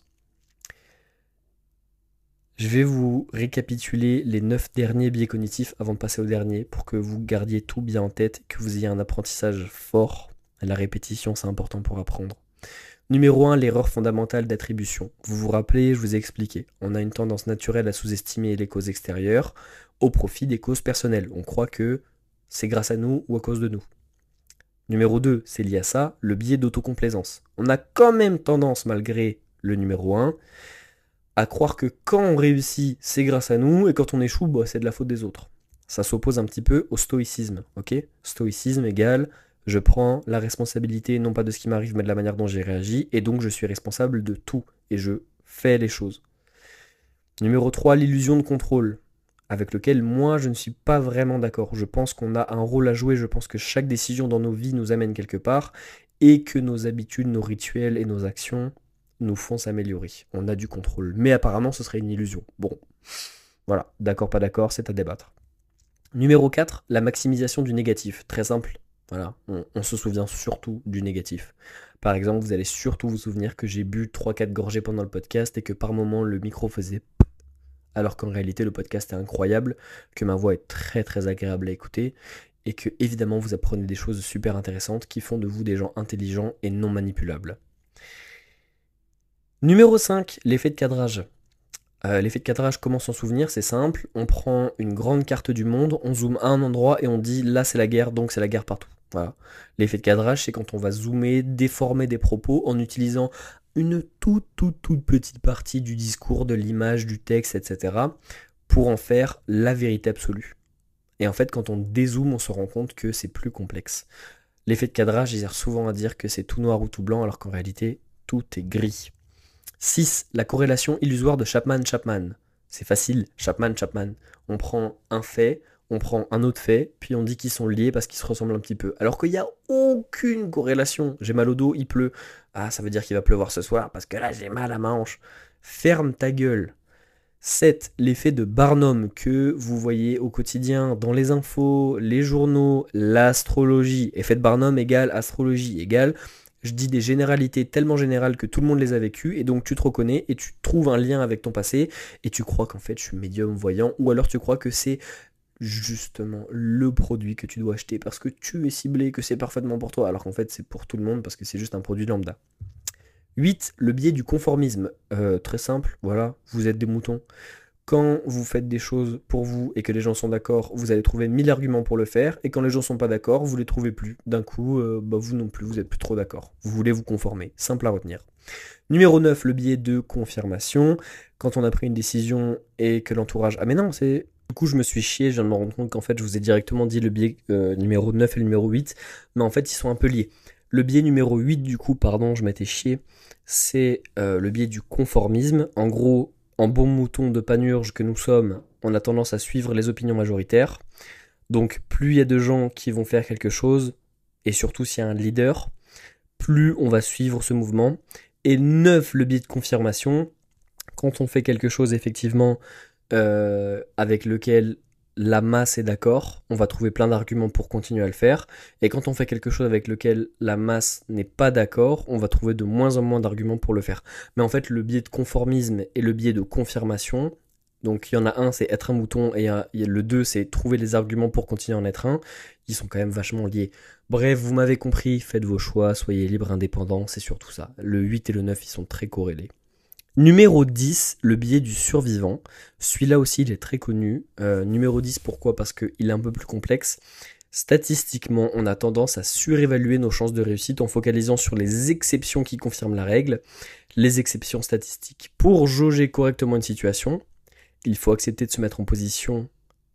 Je vais vous récapituler les neuf derniers biais cognitifs avant de passer au dernier, pour que vous gardiez tout bien en tête, que vous ayez un apprentissage fort. La répétition, c'est important pour apprendre. Numéro un, l'erreur fondamentale d'attribution. Vous vous rappelez, je vous ai expliqué. On a une tendance naturelle à sous-estimer les causes extérieures au profit des causes personnelles. On croit que c'est grâce à nous ou à cause de nous. Numéro deux, c'est lié à ça, le biais d'autocomplaisance. On a quand même tendance, malgré le numéro un, à croire que quand on réussit, c'est grâce à nous, et quand on échoue, bah, c'est de la faute des autres. Ça s'oppose un petit peu au stoïcisme, ok? Stoïcisme égale, je prends la responsabilité non pas de ce qui m'arrive mais de la manière dont j'ai réagi, et donc je suis responsable de tout, et je fais les choses. Numéro trois, l'illusion de contrôle, avec lequel moi je ne suis pas vraiment d'accord. Je pense qu'on a un rôle à jouer, je pense que chaque décision dans nos vies nous amène quelque part, et que nos habitudes, nos rituels et nos actions nous font s'améliorer. On a du contrôle, mais apparemment ce serait une illusion. Bon, voilà, d'accord, pas d'accord, c'est à débattre. Numéro quatre, la maximisation du négatif. Très simple, voilà, on, on se souvient surtout du négatif. Par exemple, vous allez surtout vous souvenir que j'ai bu trois quatre gorgées pendant le podcast et que par moment le micro faisait p- alors qu'en réalité le podcast est incroyable, que ma voix est très très agréable à écouter et que évidemment vous apprenez des choses super intéressantes qui font de vous des gens intelligents et non manipulables. Numéro cinq, l'effet de cadrage. Euh, l'effet de cadrage, comment s'en souvenir? C'est simple, on prend une grande carte du monde, on zoome à un endroit et on dit là c'est la guerre, donc c'est la guerre partout. Voilà. L'effet de cadrage, c'est quand on va zoomer, déformer des propos en utilisant une toute toute toute petite partie du discours, de l'image, du texte, et cetera pour en faire la vérité absolue. Et en fait, quand on dézoome, on se rend compte que c'est plus complexe. L'effet de cadrage, il sert souvent à dire que c'est tout noir ou tout blanc, alors qu'en réalité, tout est gris. six. La corrélation illusoire de Chapman-Chapman. C'est facile, Chapman-Chapman. On prend un fait, on prend un autre fait, puis on dit qu'ils sont liés parce qu'ils se ressemblent un petit peu. Alors qu'il n'y a aucune corrélation. J'ai mal au dos, il pleut. Ah, ça veut dire qu'il va pleuvoir ce soir parce que là j'ai mal à ma hanche. Ferme ta gueule. sept. L'effet de Barnum que vous voyez au quotidien dans les infos, les journaux, l'astrologie. Effet de Barnum égale astrologie égale je dis des généralités tellement générales que tout le monde les a vécues et donc tu te reconnais et tu trouves un lien avec ton passé et tu crois qu'en fait je suis médium voyant ou alors tu crois que c'est justement le produit que tu dois acheter parce que tu es ciblé, que c'est parfaitement pour toi alors qu'en fait c'est pour tout le monde parce que c'est juste un produit lambda. huit. Le biais du conformisme. Euh, très simple, voilà, vous êtes des moutons. Quand vous faites des choses pour vous et que les gens sont d'accord, vous allez trouver mille arguments pour le faire. Et quand les gens sont pas d'accord, vous les trouvez plus. D'un coup, euh, bah vous non plus, vous êtes plus trop d'accord. Vous voulez vous conformer. Simple à retenir. Numéro neuf, le biais de confirmation. Quand on a pris une décision et que l'entourage... Ah mais non, c'est... Du coup, je me suis chié, je viens de me rendre compte qu'en fait, je vous ai directement dit le biais euh, numéro neuf et le numéro huit. Mais en fait, ils sont un peu liés. Le biais numéro huit, du coup, pardon, je m'étais chié, c'est euh, le biais du conformisme. En gros... En bon mouton de panurge que nous sommes, on a tendance à suivre les opinions majoritaires. Donc plus il y a de gens qui vont faire quelque chose, et surtout s'il y a un leader, plus on va suivre ce mouvement. Et neuf, le biais de confirmation, quand on fait quelque chose effectivement euh, avec lequel la masse est d'accord, on va trouver plein d'arguments pour continuer à le faire. Et quand on fait quelque chose avec lequel la masse n'est pas d'accord, on va trouver de moins en moins d'arguments pour le faire. Mais en fait, le biais de conformisme et le biais de confirmation, donc il y en a un, c'est être un mouton, et le deux, c'est trouver les arguments pour continuer à en être un, ils sont quand même vachement liés. Bref, vous m'avez compris, faites vos choix, soyez libres, indépendants, c'est surtout ça. Le huit et le neuf, ils sont très corrélés. Numéro dix, le biais du survivant. Celui-là aussi, il est très connu. Euh, numéro dix, pourquoi? Parce qu'il est un peu plus complexe. Statistiquement, on a tendance à surévaluer nos chances de réussite en focalisant sur les exceptions qui confirment la règle, les exceptions statistiques. Pour jauger correctement une situation, il faut accepter de se mettre en position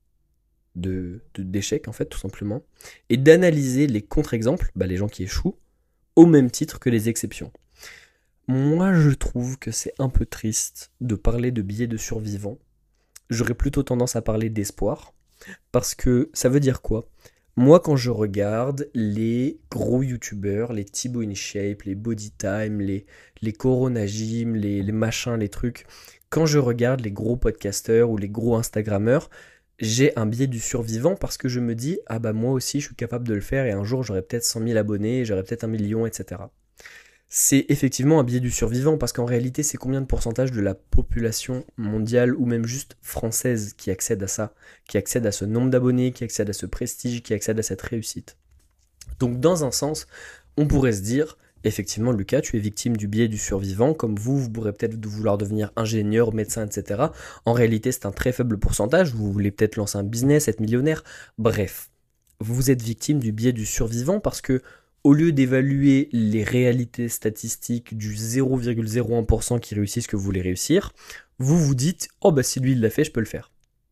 de, de, d'échec, en fait, tout simplement, et d'analyser les contre-exemples, bah, les gens qui échouent, au même titre que les exceptions. Moi, je trouve que c'est un peu triste de parler de biais de survivants. J'aurais plutôt tendance à parler d'espoir. Parce que ça veut dire quoi? Moi, quand je regarde les gros youtubeurs, les Thibaut InShape, les Bodytime, les, les Corona Gym, les, les machins, les trucs, quand je regarde les gros podcasteurs ou les gros Instagrammeurs, j'ai un biais du survivant parce que je me dis, ah bah moi aussi je suis capable de le faire et un jour j'aurai peut-être cent mille abonnés, j'aurai peut-être un million, et cetera. C'est effectivement un biais du survivant parce qu'en réalité, c'est combien de pourcentage de la population mondiale ou même juste française qui accède à ça, qui accède à ce nombre d'abonnés, qui accède à ce prestige, qui accède à cette réussite. Donc dans un sens, on pourrait se dire, effectivement Lucas, tu es victime du biais du survivant, comme vous, vous pourrez peut-être vouloir devenir ingénieur, médecin, et cetera. En réalité, c'est un très faible pourcentage, vous voulez peut-être lancer un business, être millionnaire, bref. Vous êtes victime du biais du survivant parce que au lieu d'évaluer les réalités statistiques du zéro virgule zéro un pour cent qui réussissent ce que vous voulez réussir, vous vous dites « Oh bah si lui il l'a fait, je peux le faire ».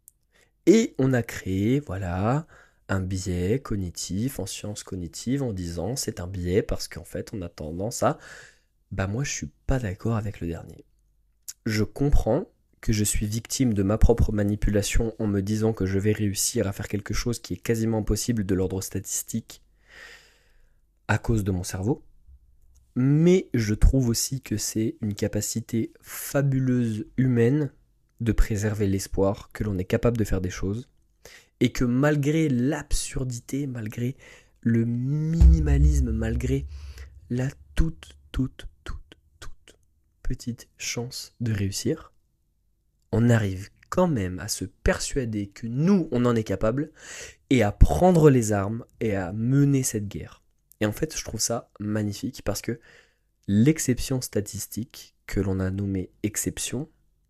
Et on a créé, voilà, un biais cognitif en sciences cognitives en disant c'est un biais parce qu'en fait on a tendance à, bah moi je suis pas d'accord avec le dernier. Je comprends que je suis victime de ma propre manipulation en me disant que je vais réussir à faire quelque chose qui est quasiment impossible de l'ordre statistique à cause de mon cerveau. Mais je trouve aussi que c'est une capacité fabuleuse humaine de préserver l'espoir que l'on est capable de faire des choses et que malgré l'absurdité, malgré le minimalisme, malgré la toute, toute, toute, toute petite chance de réussir, on arrive quand même à se persuader que nous, on en est capable et à prendre les armes et à mener cette guerre. Et en fait, je trouve ça magnifique parce que l'exception statistique que l'on a nommée exception,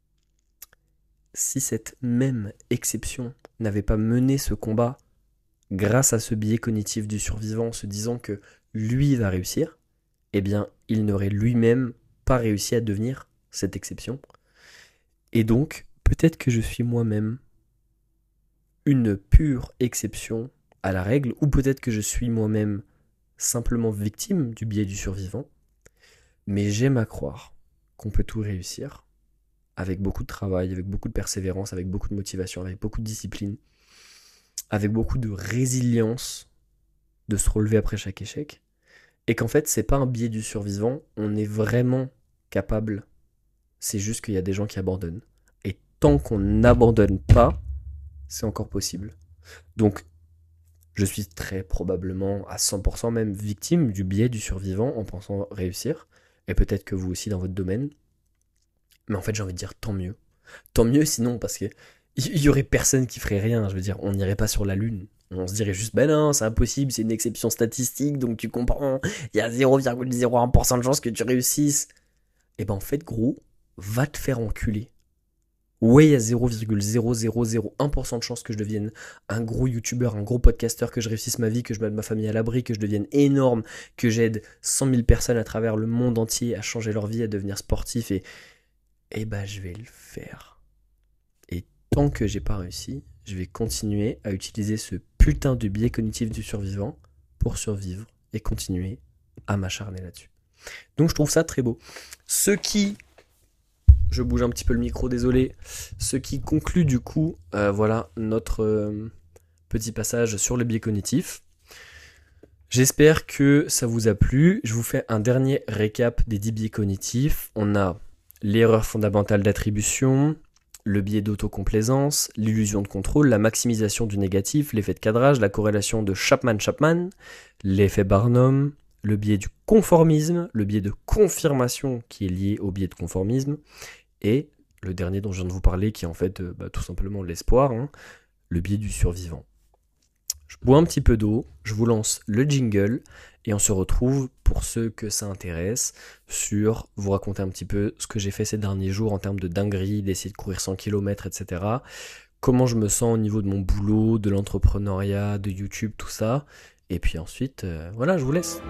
si cette même exception n'avait pas mené ce combat grâce à ce biais cognitif du survivant en se disant que lui va réussir, eh bien, il n'aurait lui-même pas réussi à devenir cette exception. Et donc, peut-être que je suis moi-même une pure exception à la règle, ou peut-être que je suis moi-même simplement victime du biais du survivant, mais j'aime à croire qu'on peut tout réussir, avec beaucoup de travail, avec beaucoup de persévérance, avec beaucoup de motivation, avec beaucoup de discipline, avec beaucoup de résilience de se relever après chaque échec, et qu'en fait, c'est pas un biais du survivant, on est vraiment capable, c'est juste qu'il y a des gens qui abandonnent. Et tant qu'on n'abandonne pas, c'est encore possible. Donc, je suis très probablement à cent pour cent même victime du biais du survivant en pensant réussir, et peut-être que vous aussi dans votre domaine. Mais en fait, j'ai envie de dire tant mieux. Tant mieux sinon, parce que il y aurait personne qui ferait rien. Je veux dire, on n'irait pas sur la Lune. On se dirait juste, ben non, c'est impossible, c'est une exception statistique, donc tu comprends, il y a zéro virgule zéro un pour cent de chance que tu réussisses. Et ben en fait, gros, va te faire enculer. Ouais, il y a zéro virgule zéro zéro zéro un pour cent de chance que je devienne un gros youtubeur, un gros podcasteur, que je réussisse ma vie, que je mette ma famille à l'abri, que je devienne énorme, que j'aide cent mille personnes à travers le monde entier à changer leur vie, à devenir sportif, et, et bah je vais le faire. Et tant que j'ai pas réussi, je vais continuer à utiliser ce putain de biais cognitif du survivant pour survivre et continuer à m'acharner là-dessus. Donc je trouve ça très beau. Ce qui... Je bouge un petit peu le micro, désolé. Ce qui conclut du coup, euh, voilà, notre euh, petit passage sur le biais cognitif. J'espère que ça vous a plu. Je vous fais un dernier récap des dix biais cognitifs. On a l'erreur fondamentale d'attribution, le biais d'autocomplaisance, l'illusion de contrôle, la maximisation du négatif, l'effet de cadrage, la corrélation de Chapman-Chapman, l'effet Barnum, le biais du conformisme, le biais de confirmation qui est lié au biais de conformisme, et le dernier dont je viens de vous parler qui est en fait euh, bah, tout simplement l'espoir, hein, le biais du survivant. Je bois un petit peu d'eau, je vous lance le jingle et on se retrouve pour ceux que ça intéresse sur vous raconter un petit peu ce que j'ai fait ces derniers jours en termes de dinguerie, d'essayer de courir cent kilomètres, et cetera. Comment je me sens au niveau de mon boulot, de l'entrepreneuriat, de YouTube, tout ça. Et puis ensuite, euh, voilà, je vous laisse.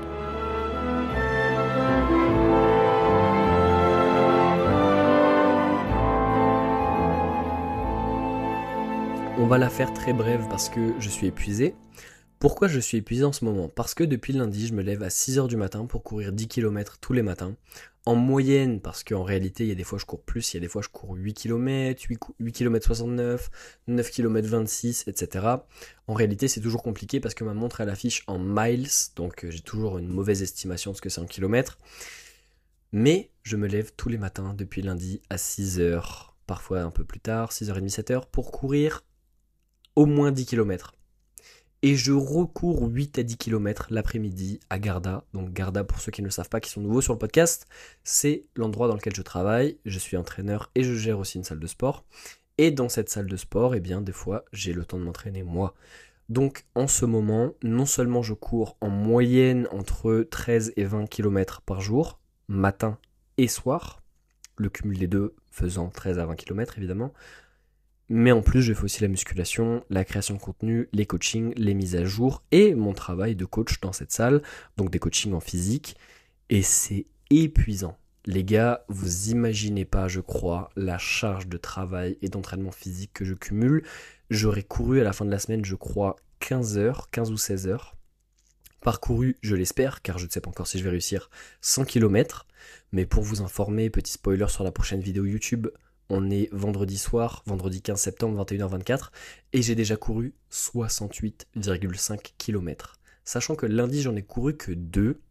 On va la faire très brève parce que je suis épuisé. Pourquoi je suis épuisé en ce moment ? Parce que depuis lundi, je me lève à six heures du matin pour courir dix kilomètres tous les matins. En moyenne, parce qu'en réalité, il y a des fois je cours plus, il y a des fois je cours huit kilomètres, huit kilomètres soixante-neuf, neuf kilomètres vingt-six, et cetera. En réalité, c'est toujours compliqué parce que ma montre elle affiche en miles, donc j'ai toujours une mauvaise estimation de ce que c'est en kilomètres. Mais je me lève tous les matins depuis lundi à six heures, parfois un peu plus tard, six heures trente, sept heures, pour courir au moins dix kilomètres. Et je recours huit à dix kilomètres l'après-midi à Garda. Donc Garda, pour ceux qui ne le savent pas, qui sont nouveaux sur le podcast, c'est l'endroit dans lequel je travaille. Je suis entraîneur et je gère aussi une salle de sport. Et dans cette salle de sport, eh bien, des fois, j'ai le temps de m'entraîner moi. Donc en ce moment, non seulement je cours en moyenne entre treize et vingt kilomètres par jour, matin et soir, le cumul des deux faisant treize à vingt kilomètres évidemment, mais en plus, je fais aussi la musculation, la création de contenu, les coachings, les mises à jour et mon travail de coach dans cette salle, donc des coachings en physique. Et c'est épuisant. Les gars, vous imaginez pas, je crois, la charge de travail et d'entraînement physique que je cumule. J'aurais couru à la fin de la semaine, je crois, quinze heures, quinze ou seize heures. Parcouru, je l'espère, car je ne sais pas encore si je vais réussir, cent kilomètres. Mais pour vous informer, petit spoiler sur la prochaine vidéo YouTube, on est vendredi soir, vendredi quinze septembre, vingt et une heures vingt-quatre, et j'ai déjà couru soixante-huit virgule cinq kilomètres. Sachant que lundi, j'en ai couru que deux,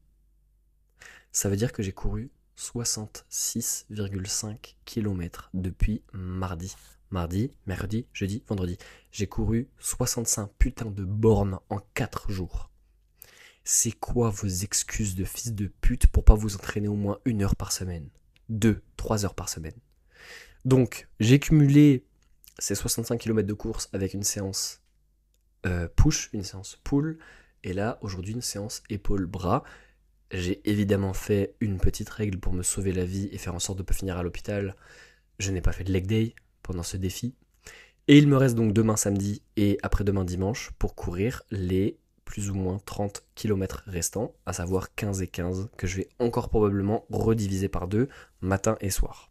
ça veut dire que j'ai couru soixante-six virgule cinq kilomètres depuis mardi. Mardi, mercredi, jeudi, vendredi. J'ai couru soixante-cinq putains de bornes en quatre jours. C'est quoi vos excuses de fils de pute pour pas vous entraîner au moins une heure par semaine? Deux, trois heures par semaine. Donc, j'ai cumulé ces soixante-cinq kilomètres de course avec une séance euh, push, une séance pull, et là, aujourd'hui, une séance épaule-bras. J'ai évidemment fait une petite règle pour me sauver la vie et faire en sorte de ne pas finir à l'hôpital. Je n'ai pas fait de leg day pendant ce défi. Et il me reste donc demain samedi et après-demain dimanche pour courir les plus ou moins trente kilomètres restants, à savoir quinze et quinze, que je vais encore probablement rediviser par deux, matin et soir.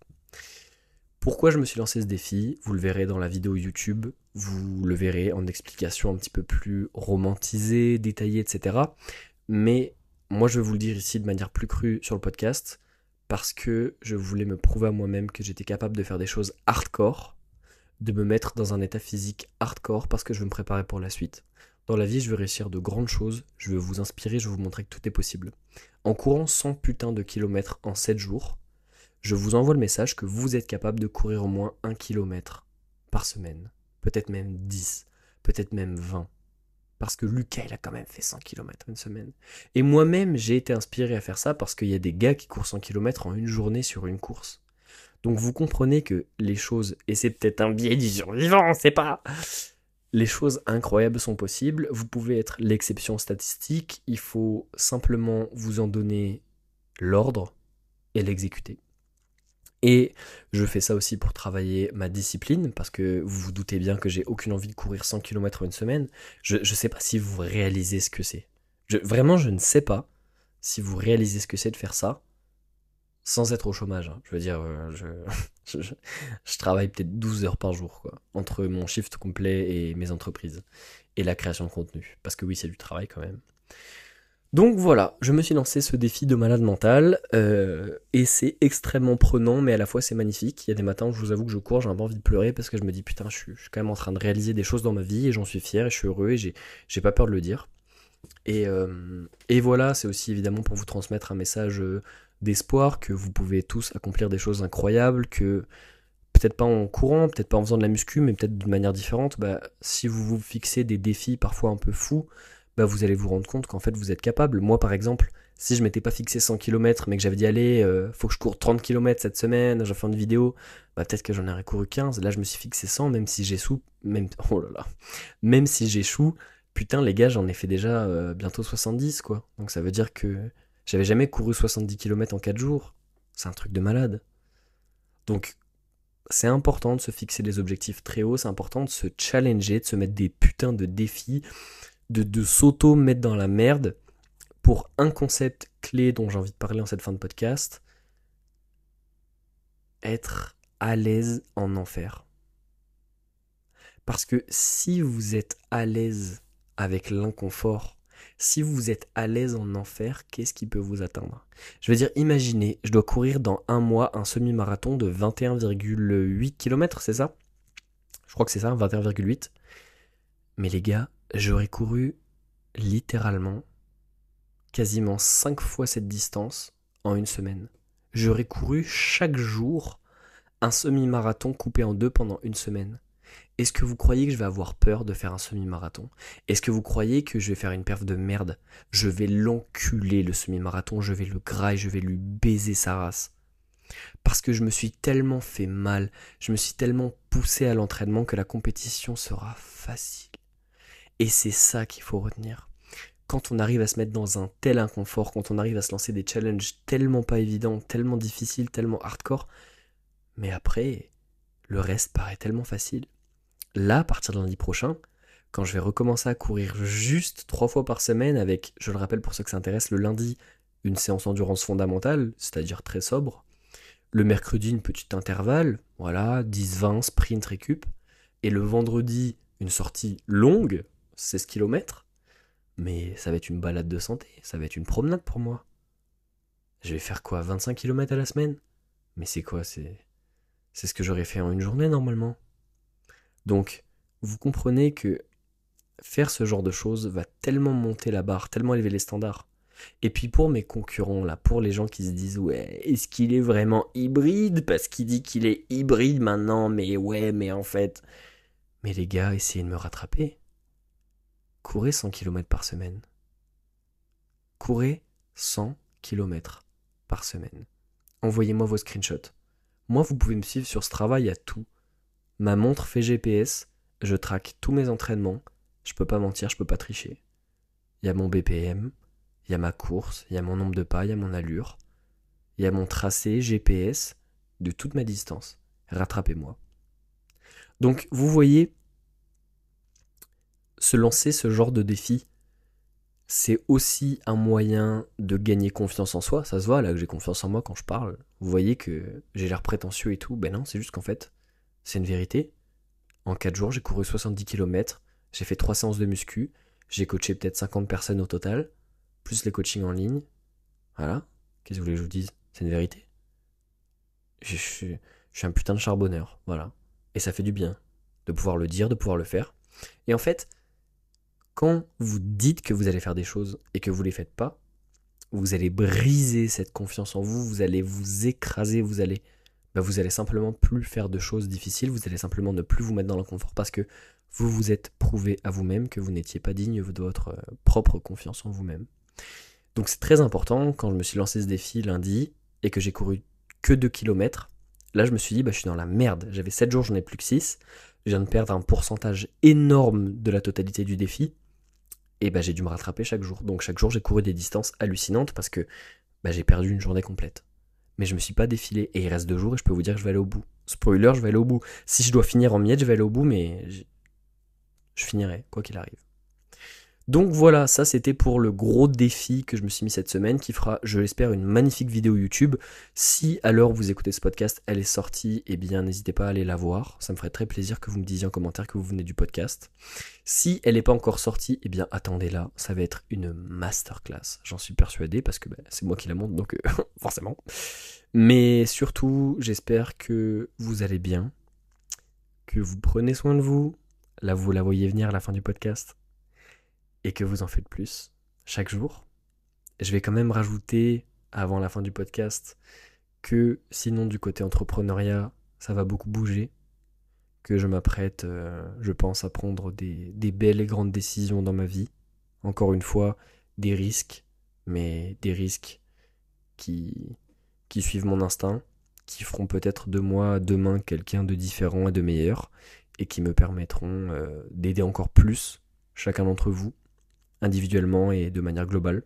Pourquoi je me suis lancé ce défi? Vous le verrez dans la vidéo YouTube, vous le verrez en explication un petit peu plus romantisée, détaillée, et cetera. Mais moi je vais vous le dire ici de manière plus crue sur le podcast, parce que je voulais me prouver à moi-même que j'étais capable de faire des choses hardcore, de me mettre dans un état physique hardcore, parce que je veux me préparer pour la suite. Dans la vie, je veux réussir de grandes choses, je veux vous inspirer, je veux vous montrer que tout est possible. En courant cent putains de kilomètres en sept jours, je vous envoie le message que vous êtes capable de courir au moins un kilomètre par semaine. Peut-être même dix, peut-être même vingt. Parce que Lucas, il a quand même fait cent kilomètres une semaine. Et moi-même, j'ai été inspiré à faire ça parce qu'il y a des gars qui courent cent kilomètres en une journée sur une course. Donc vous comprenez que les choses, et c'est peut-être un biais du survivant, on sait pas... Les choses incroyables sont possibles, vous pouvez être l'exception statistique, il faut simplement vous en donner l'ordre et l'exécuter. Et je fais ça aussi pour travailler ma discipline, parce que vous vous doutez bien que j'ai aucune envie de courir cent kilomètres en une semaine. Je ne sais pas si vous réalisez ce que c'est. Je, vraiment, je ne sais pas si vous réalisez ce que c'est de faire ça sans être au chômage. Hein. Je veux dire, euh, je, je, je, je travaille peut-être douze heures par jour, quoi, entre mon shift complet et mes entreprises, et la création de contenu. Parce que oui, c'est du travail quand même. Donc voilà, je me suis lancé ce défi de malade mental, euh, et c'est extrêmement prenant, mais à la fois c'est magnifique. Il y a des matins où je vous avoue que je cours, j'ai un peu envie de pleurer, parce que je me dis putain, je suis, je suis quand même en train de réaliser des choses dans ma vie, et j'en suis fier, et je suis heureux, et j'ai, j'ai pas peur de le dire. Et, euh, et voilà, c'est aussi évidemment pour vous transmettre un message euh, d'espoir, que vous pouvez tous accomplir des choses incroyables, que peut-être pas en courant, peut-être pas en faisant de la muscu, mais peut-être d'une manière différente, bah, si vous vous fixez des défis parfois un peu fous, bah, vous allez vous rendre compte qu'en fait vous êtes capable. Moi par exemple, si je m'étais pas fixé cent kilomètres, mais que j'avais dit allez, euh, faut que je cours trente kilomètres cette semaine, j'ai fait une vidéo, bah, peut-être que j'en aurais couru quinze, là je me suis fixé cent, même si j'échoue, même, oh là là, même si j'échoue, putain les gars, j'en ai fait déjà euh, bientôt soixante-dix quoi. Donc ça veut dire que j'avais jamais couru soixante-dix kilomètres en quatre jours. C'est un truc de malade. Donc c'est important de se fixer des objectifs très hauts, c'est important de se challenger, de se mettre des putains de défis, de, de s'auto-mettre dans la merde pour un concept clé dont j'ai envie de parler en cette fin de podcast: être à l'aise en enfer. Parce que si vous êtes à l'aise avec l'inconfort, si vous êtes à l'aise en enfer, qu'est-ce qui peut vous atteindre? Je veux dire, imaginez, je dois courir dans un mois un semi-marathon de vingt et un virgule huit kilomètres, c'est ça? Je crois que c'est ça, vingt et un virgule huit. Mais les gars, j'aurais couru littéralement quasiment cinq fois cette distance en une semaine. J'aurais couru chaque jour un semi-marathon coupé en deux pendant une semaine. Est-ce que vous croyez que je vais avoir peur de faire un semi-marathon? Est-ce que vous croyez que je vais faire une perf de merde? Je vais l'enculer le semi-marathon, je vais le grailler, je vais lui baiser sa race. Parce que je me suis tellement fait mal, je me suis tellement poussé à l'entraînement que la compétition sera facile. Et c'est ça qu'il faut retenir. Quand on arrive à se mettre dans un tel inconfort, quand on arrive à se lancer des challenges tellement pas évidents, tellement difficiles, tellement hardcore, mais après, le reste paraît tellement facile. Là, à partir de lundi prochain, quand je vais recommencer à courir juste trois fois par semaine avec, je le rappelle pour ceux que ça intéresse, le lundi, une séance endurance fondamentale, c'est-à-dire très sobre, Le mercredi, une petite intervalle, voilà, dix vingt, sprint, récup. Et le vendredi, une sortie longue, seize kilomètres. Mais ça va être une balade de santé, ça va être une promenade pour moi. Je vais faire quoi, vingt-cinq kilomètres à la semaine? Mais c'est quoi, c'est... C'est ce que j'aurais fait en une journée normalement. Donc, vous comprenez que faire ce genre de choses va tellement monter la barre, tellement élever les standards. Et puis pour mes concurrents, là, pour les gens qui se disent « Ouais, est-ce qu'il est vraiment hybride? Parce qu'il dit qu'il est hybride maintenant, mais ouais, mais en fait... » Mais les gars, essayez de me rattraper. Courez cent kilomètres par semaine. Courez cent kilomètres par semaine. Envoyez-moi vos screenshots. Moi, vous pouvez me suivre sur Strava, il y a tout. Ma montre fait G P S, je traque tous mes entraînements, je peux pas mentir, je peux pas tricher. Il y a mon B P M, il y a ma course, il y a mon nombre de pas, il y a mon allure, il y a mon tracé G P S de toute ma distance. Rattrapez-moi. Donc, vous voyez, se lancer ce genre de défi, c'est aussi un moyen de gagner confiance en soi. Ça se voit là que j'ai confiance en moi quand je parle. Vous voyez que j'ai l'air prétentieux et tout. Ben non, c'est juste qu'en fait, c'est une vérité. En quatre jours, j'ai couru soixante-dix kilomètres, j'ai fait trois séances de muscu, j'ai coaché peut-être cinquante personnes au total, plus les coachings en ligne. Voilà. Qu'est-ce que vous voulez que je vous dise? C'est une vérité. Je, je, je suis un putain de charbonneur. Voilà. Et ça fait du bien de pouvoir le dire, de pouvoir le faire. Et en fait, quand vous dites que vous allez faire des choses et que vous ne les faites pas, vous allez briser cette confiance en vous, vous allez vous écraser, vous allez, bah vous allez simplement plus faire de choses difficiles, vous allez simplement ne plus vous mettre dans l'inconfort parce que vous vous êtes prouvé à vous-même que vous n'étiez pas digne de votre propre confiance en vous-même. Donc c'est très important, quand je me suis lancé ce défi lundi et que j'ai couru que deux kilomètres, là je me suis dit bah, je suis dans la merde, j'avais sept jours, j'en ai plus que six, je viens de perdre un pourcentage énorme de la totalité du défi. Et bah, j'ai dû me rattraper chaque jour. Donc chaque jour, j'ai couru des distances hallucinantes parce que bah, j'ai perdu une journée complète. Mais je me suis pas défilé. Et il reste deux jours et je peux vous dire que je vais aller au bout. Spoiler, je vais aller au bout. Si je dois finir en miettes, je vais aller au bout, mais je finirai, quoi qu'il arrive. Donc voilà, ça c'était pour le gros défi que je me suis mis cette semaine, qui fera, je l'espère, une magnifique vidéo YouTube. Si à l'heure où vous écoutez ce podcast, elle est sortie, eh bien n'hésitez pas à aller la voir. Ça me ferait très plaisir que vous me disiez en commentaire que vous venez du podcast. Si elle n'est pas encore sortie, eh bien attendez-la, ça va être une masterclass. J'en suis persuadé parce que bah, c'est moi qui la monte, donc euh, forcément. Mais surtout, j'espère que vous allez bien, que vous prenez soin de vous. Là, vous la voyez venir à la fin du podcast. Et que vous en faites plus chaque jour. Je vais quand même rajouter avant la fin du podcast que sinon du côté entrepreneuriat, ça va beaucoup bouger, que je m'apprête, euh, je pense, à prendre des, des belles et grandes décisions dans ma vie. Encore une fois, des risques, mais des risques qui, qui suivent mon instinct, qui feront peut-être de moi demain quelqu'un de différent et de meilleur, et qui me permettront euh, d'aider encore plus chacun d'entre vous, individuellement et de manière globale.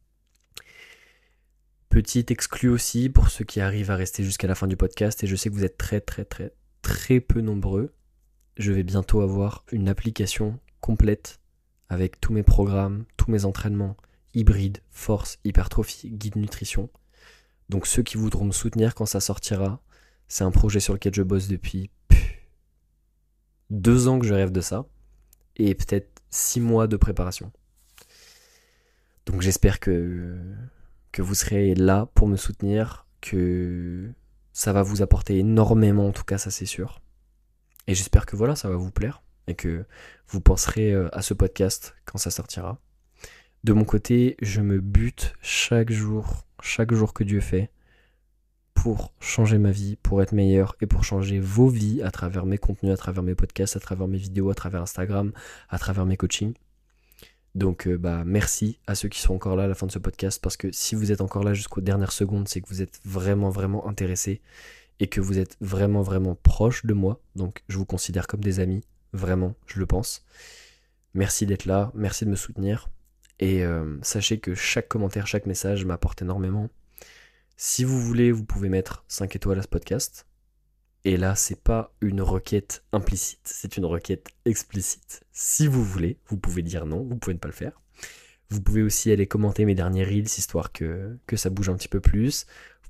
Petit exclu aussi pour ceux qui arrivent à rester jusqu'à la fin du podcast, et je sais que vous êtes très très très très peu nombreux. Je vais bientôt avoir une application complète avec tous mes programmes, tous mes entraînements, hybride, force, hypertrophie, guide nutrition. Donc ceux qui voudront me soutenir quand ça sortira, c'est un projet sur lequel je bosse depuis pff, deux ans que je rêve de ça, et peut-être six mois de préparation. Donc j'espère que, que vous serez là pour me soutenir, que ça va vous apporter énormément, en tout cas ça c'est sûr. Et j'espère que voilà, ça va vous plaire et que vous penserez à ce podcast quand ça sortira. De mon côté, je me bute chaque jour, chaque jour que Dieu fait, pour changer ma vie, pour être meilleur et pour changer vos vies à travers mes contenus, à travers mes podcasts, à travers mes vidéos, à travers Instagram, à travers mes coachings. Donc euh, bah merci à ceux qui sont encore là à la fin de ce podcast, parce que si vous êtes encore là jusqu'aux dernières secondes, c'est que vous êtes vraiment vraiment intéressés et que vous êtes vraiment vraiment proches de moi. Donc je vous considère comme des amis, vraiment, je le pense. Merci d'être là, merci de me soutenir, et euh, sachez que chaque commentaire, chaque message m'apporte énormément. Si vous voulez, vous pouvez mettre cinq étoiles à ce podcast. Et là, c'est pas une requête implicite, c'est une requête explicite. Si vous voulez, vous pouvez dire non, vous pouvez ne pas le faire. Vous pouvez aussi aller commenter mes derniers reels, histoire que, que ça bouge un petit peu plus. Vous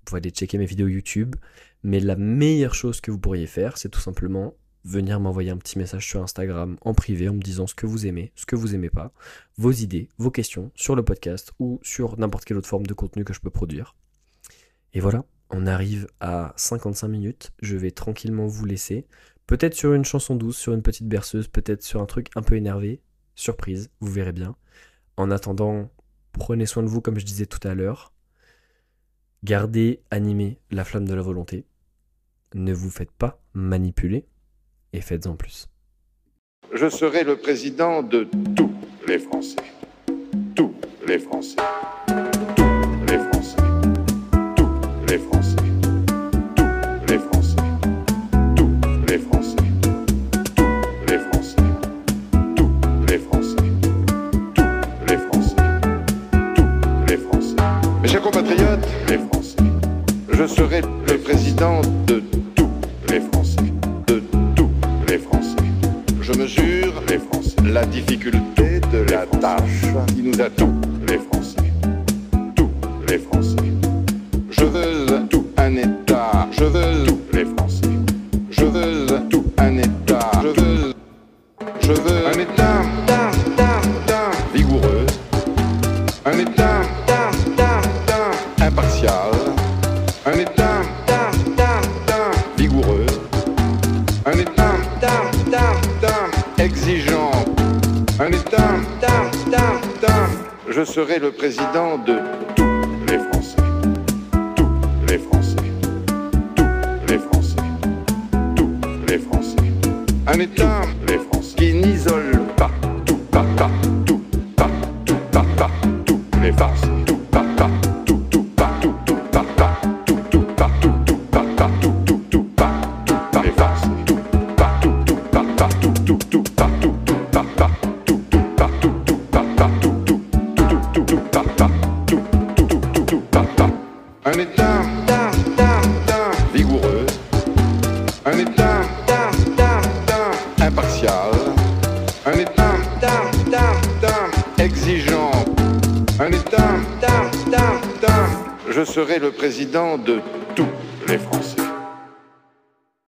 Vous pouvez aller checker mes vidéos YouTube. Mais la meilleure chose que vous pourriez faire, c'est tout simplement venir m'envoyer un petit message sur Instagram en privé en me disant ce que vous aimez, ce que vous aimez pas, vos idées, vos questions sur le podcast ou sur n'importe quelle autre forme de contenu que je peux produire. Et voilà, on arrive à cinquante-cinq minutes. Je vais tranquillement vous laisser. Peut-être sur une chanson douce, sur une petite berceuse, peut-être sur un truc un peu énervé. Surprise, vous verrez bien. En attendant, prenez soin de vous comme je disais tout à l'heure. Gardez animée la flamme de la volonté. Ne vous faites pas manipuler et faites-en plus. Je serai le président de tous les Français. Tous les Français. Tous les Français. Tous les Français. Tous les Français. Tous les Français. Tous les Français. Tous les Français. Tous les Français. Tous les Français. Mes chers compatriotes, les Français. Je serai le président de tous les Français. De tous les Français. Je mesure les Français. La difficulté de la tâche qui nous attend, les Français. Tous les Français. Je veux tout un État. Je veux tous les Français. Je veux tout un État. Je veux, je veux un État vigoureux. Un État impartial. Un État vigoureux. Un État exigeant. Un État, je serai le président de tous les Français. Tous les Français. Tous les Français. Tous les Français. Un État, les Français, qui n'isole pas. Tout, pas, pas, tout, pas, tout, pas, pas, tous les Français. Tout, pas, pas, tout, tout, pas, tout, tout, pas, pas, tout, tout, pas, tout, tout, pas, pas, tout, tout, tout, pas, tout, pas, les Français. Tout, pas, tout, tout, pas, pas, tout, tout, tout, pas, tout, tout, pas, pas, tout, tout, pas, tout, tout, pas, pas, tout, tout, tout, tout, tout, pas, pas, tout, tout, tout, tout, pas, pas. Un État vigoureux. Un État impartial. Un État exigeant. Un État, je serai le président de tous les Français.